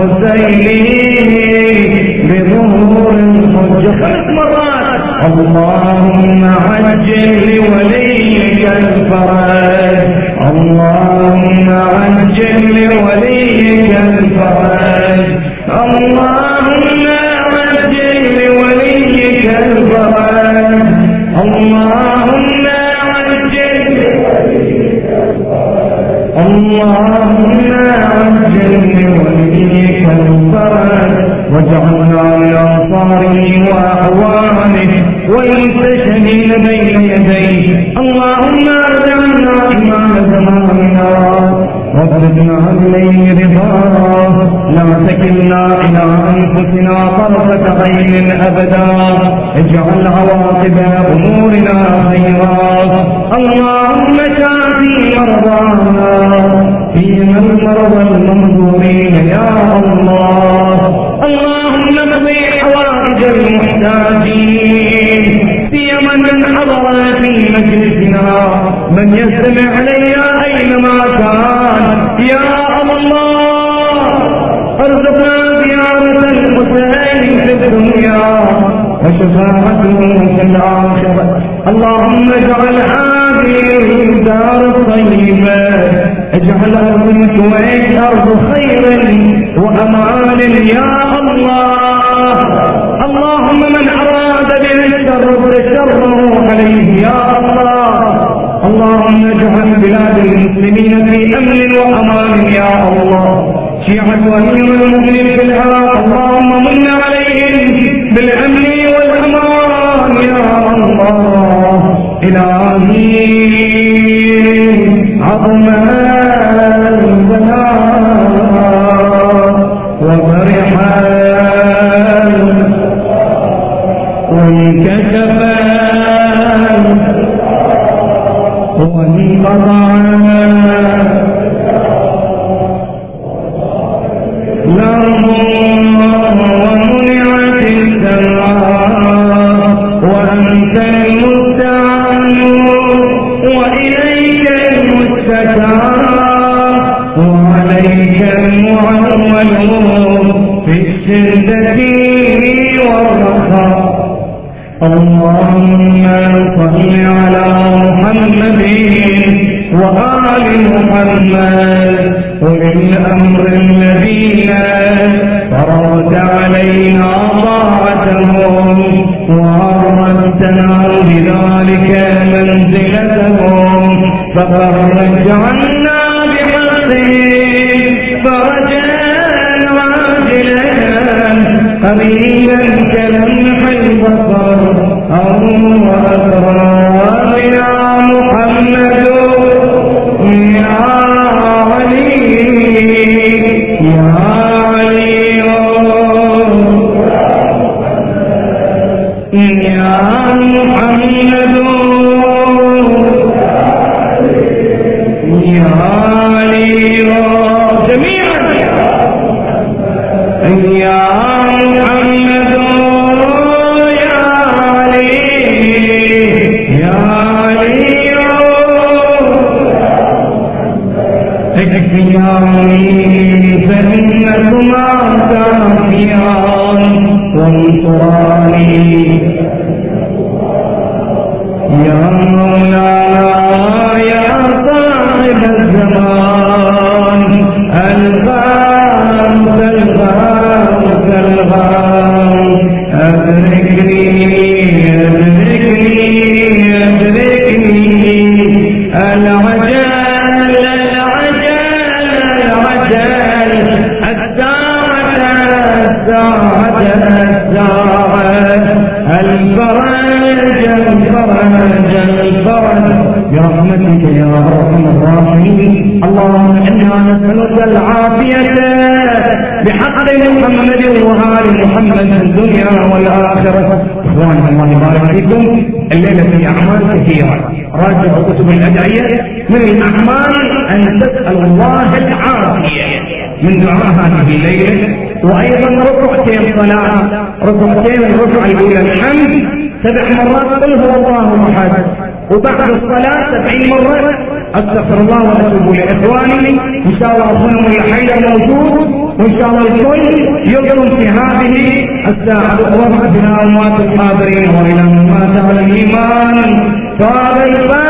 الحسين بظهور الحجاج 5 مرات اللهم عجل لوليك الفرج اللهم عجل لوليك الفرج اللهم عجل لوليك الفرج اللهم عجل اللهم عجل لوليك الفرج واجعلنا من انصاره واعوانه والمستشهدين بين يديه اللهم ارجعنا امام زماننا واردنا اليه رضاه لا تكلنا الى انفسنا طرفه عين ابدا اجعل عواقب امورنا خيرا اللهم شافي مرضانا فيهم المرضى المنظورين يا الله اللهم اقضي حوائج المحتاجين سيما من حضر في مجلسنا من يستمع الينا اينما كان يا الله ارزقنا زيارة الحسين في الدنيا وشفاعته في الآخرة اللهم اجعل هذه الدار الطيبة اجعل أرض الكويت أرض خير وأمان يا الله اللهم من أراد به الشر فشره عليه يا الله اللهم اجعل بلاد المسلمين في أمن وأمان يا الله شيعة أمير المؤمنين في العراق اللهم من عليهم بالأمن والأمان يا الله إلهي عظم البلاء وفرحا وانكشفا وانقطعا ومنعت السماء وأنت المستعان وإليك المستكان وعليك المعول في الشدة والرخاء اللهم صل على محمد وآل محمد أولي الأمر الذين فرضت علينا طاعتهم وأردتنا بذلك منزلتهم ففرج عنا بحقهم فرجا عاجلا قريبا كلمح البصر أو أسرى يا محمد يا علي يا علي يا محمد يا علي جميعا يا محمد يا علي يا علي اكفياني فإنكما كافيان وانصراني يا مولانا يا صاحب الزمان الغاث الغاث الغاث أدركني أدركني أدركني العجل العجل العجل الساعة الساعة الساعة الفرج الفرج الفرج برحمتك يا أرحم الراحمين. اللهم إنا نسألك العافية بحق محمد وآل محمد في الدنيا والآخرة. إخواني الله يبارك فيكم، الليلة في أعمال كثيرة، راجعوا كتب الأدعية. من الأعمال أن تسأل الله العافية من دعاء هذه الليلة، وأيضا ركعتين صلاة، ركعتين الركعة الأولى الحمد 7 مرات قل هو الله أحد، وبعد الصلاة 70 مرة أستغفر الله وأتوب إليه. إخواني إن شاء الله أخونا الحيدر موجود، وإن شاء الله الكل يقوم في هذه الساعة الأخرى بنا أموات الحاضرين وإلى من مات على الإيمان.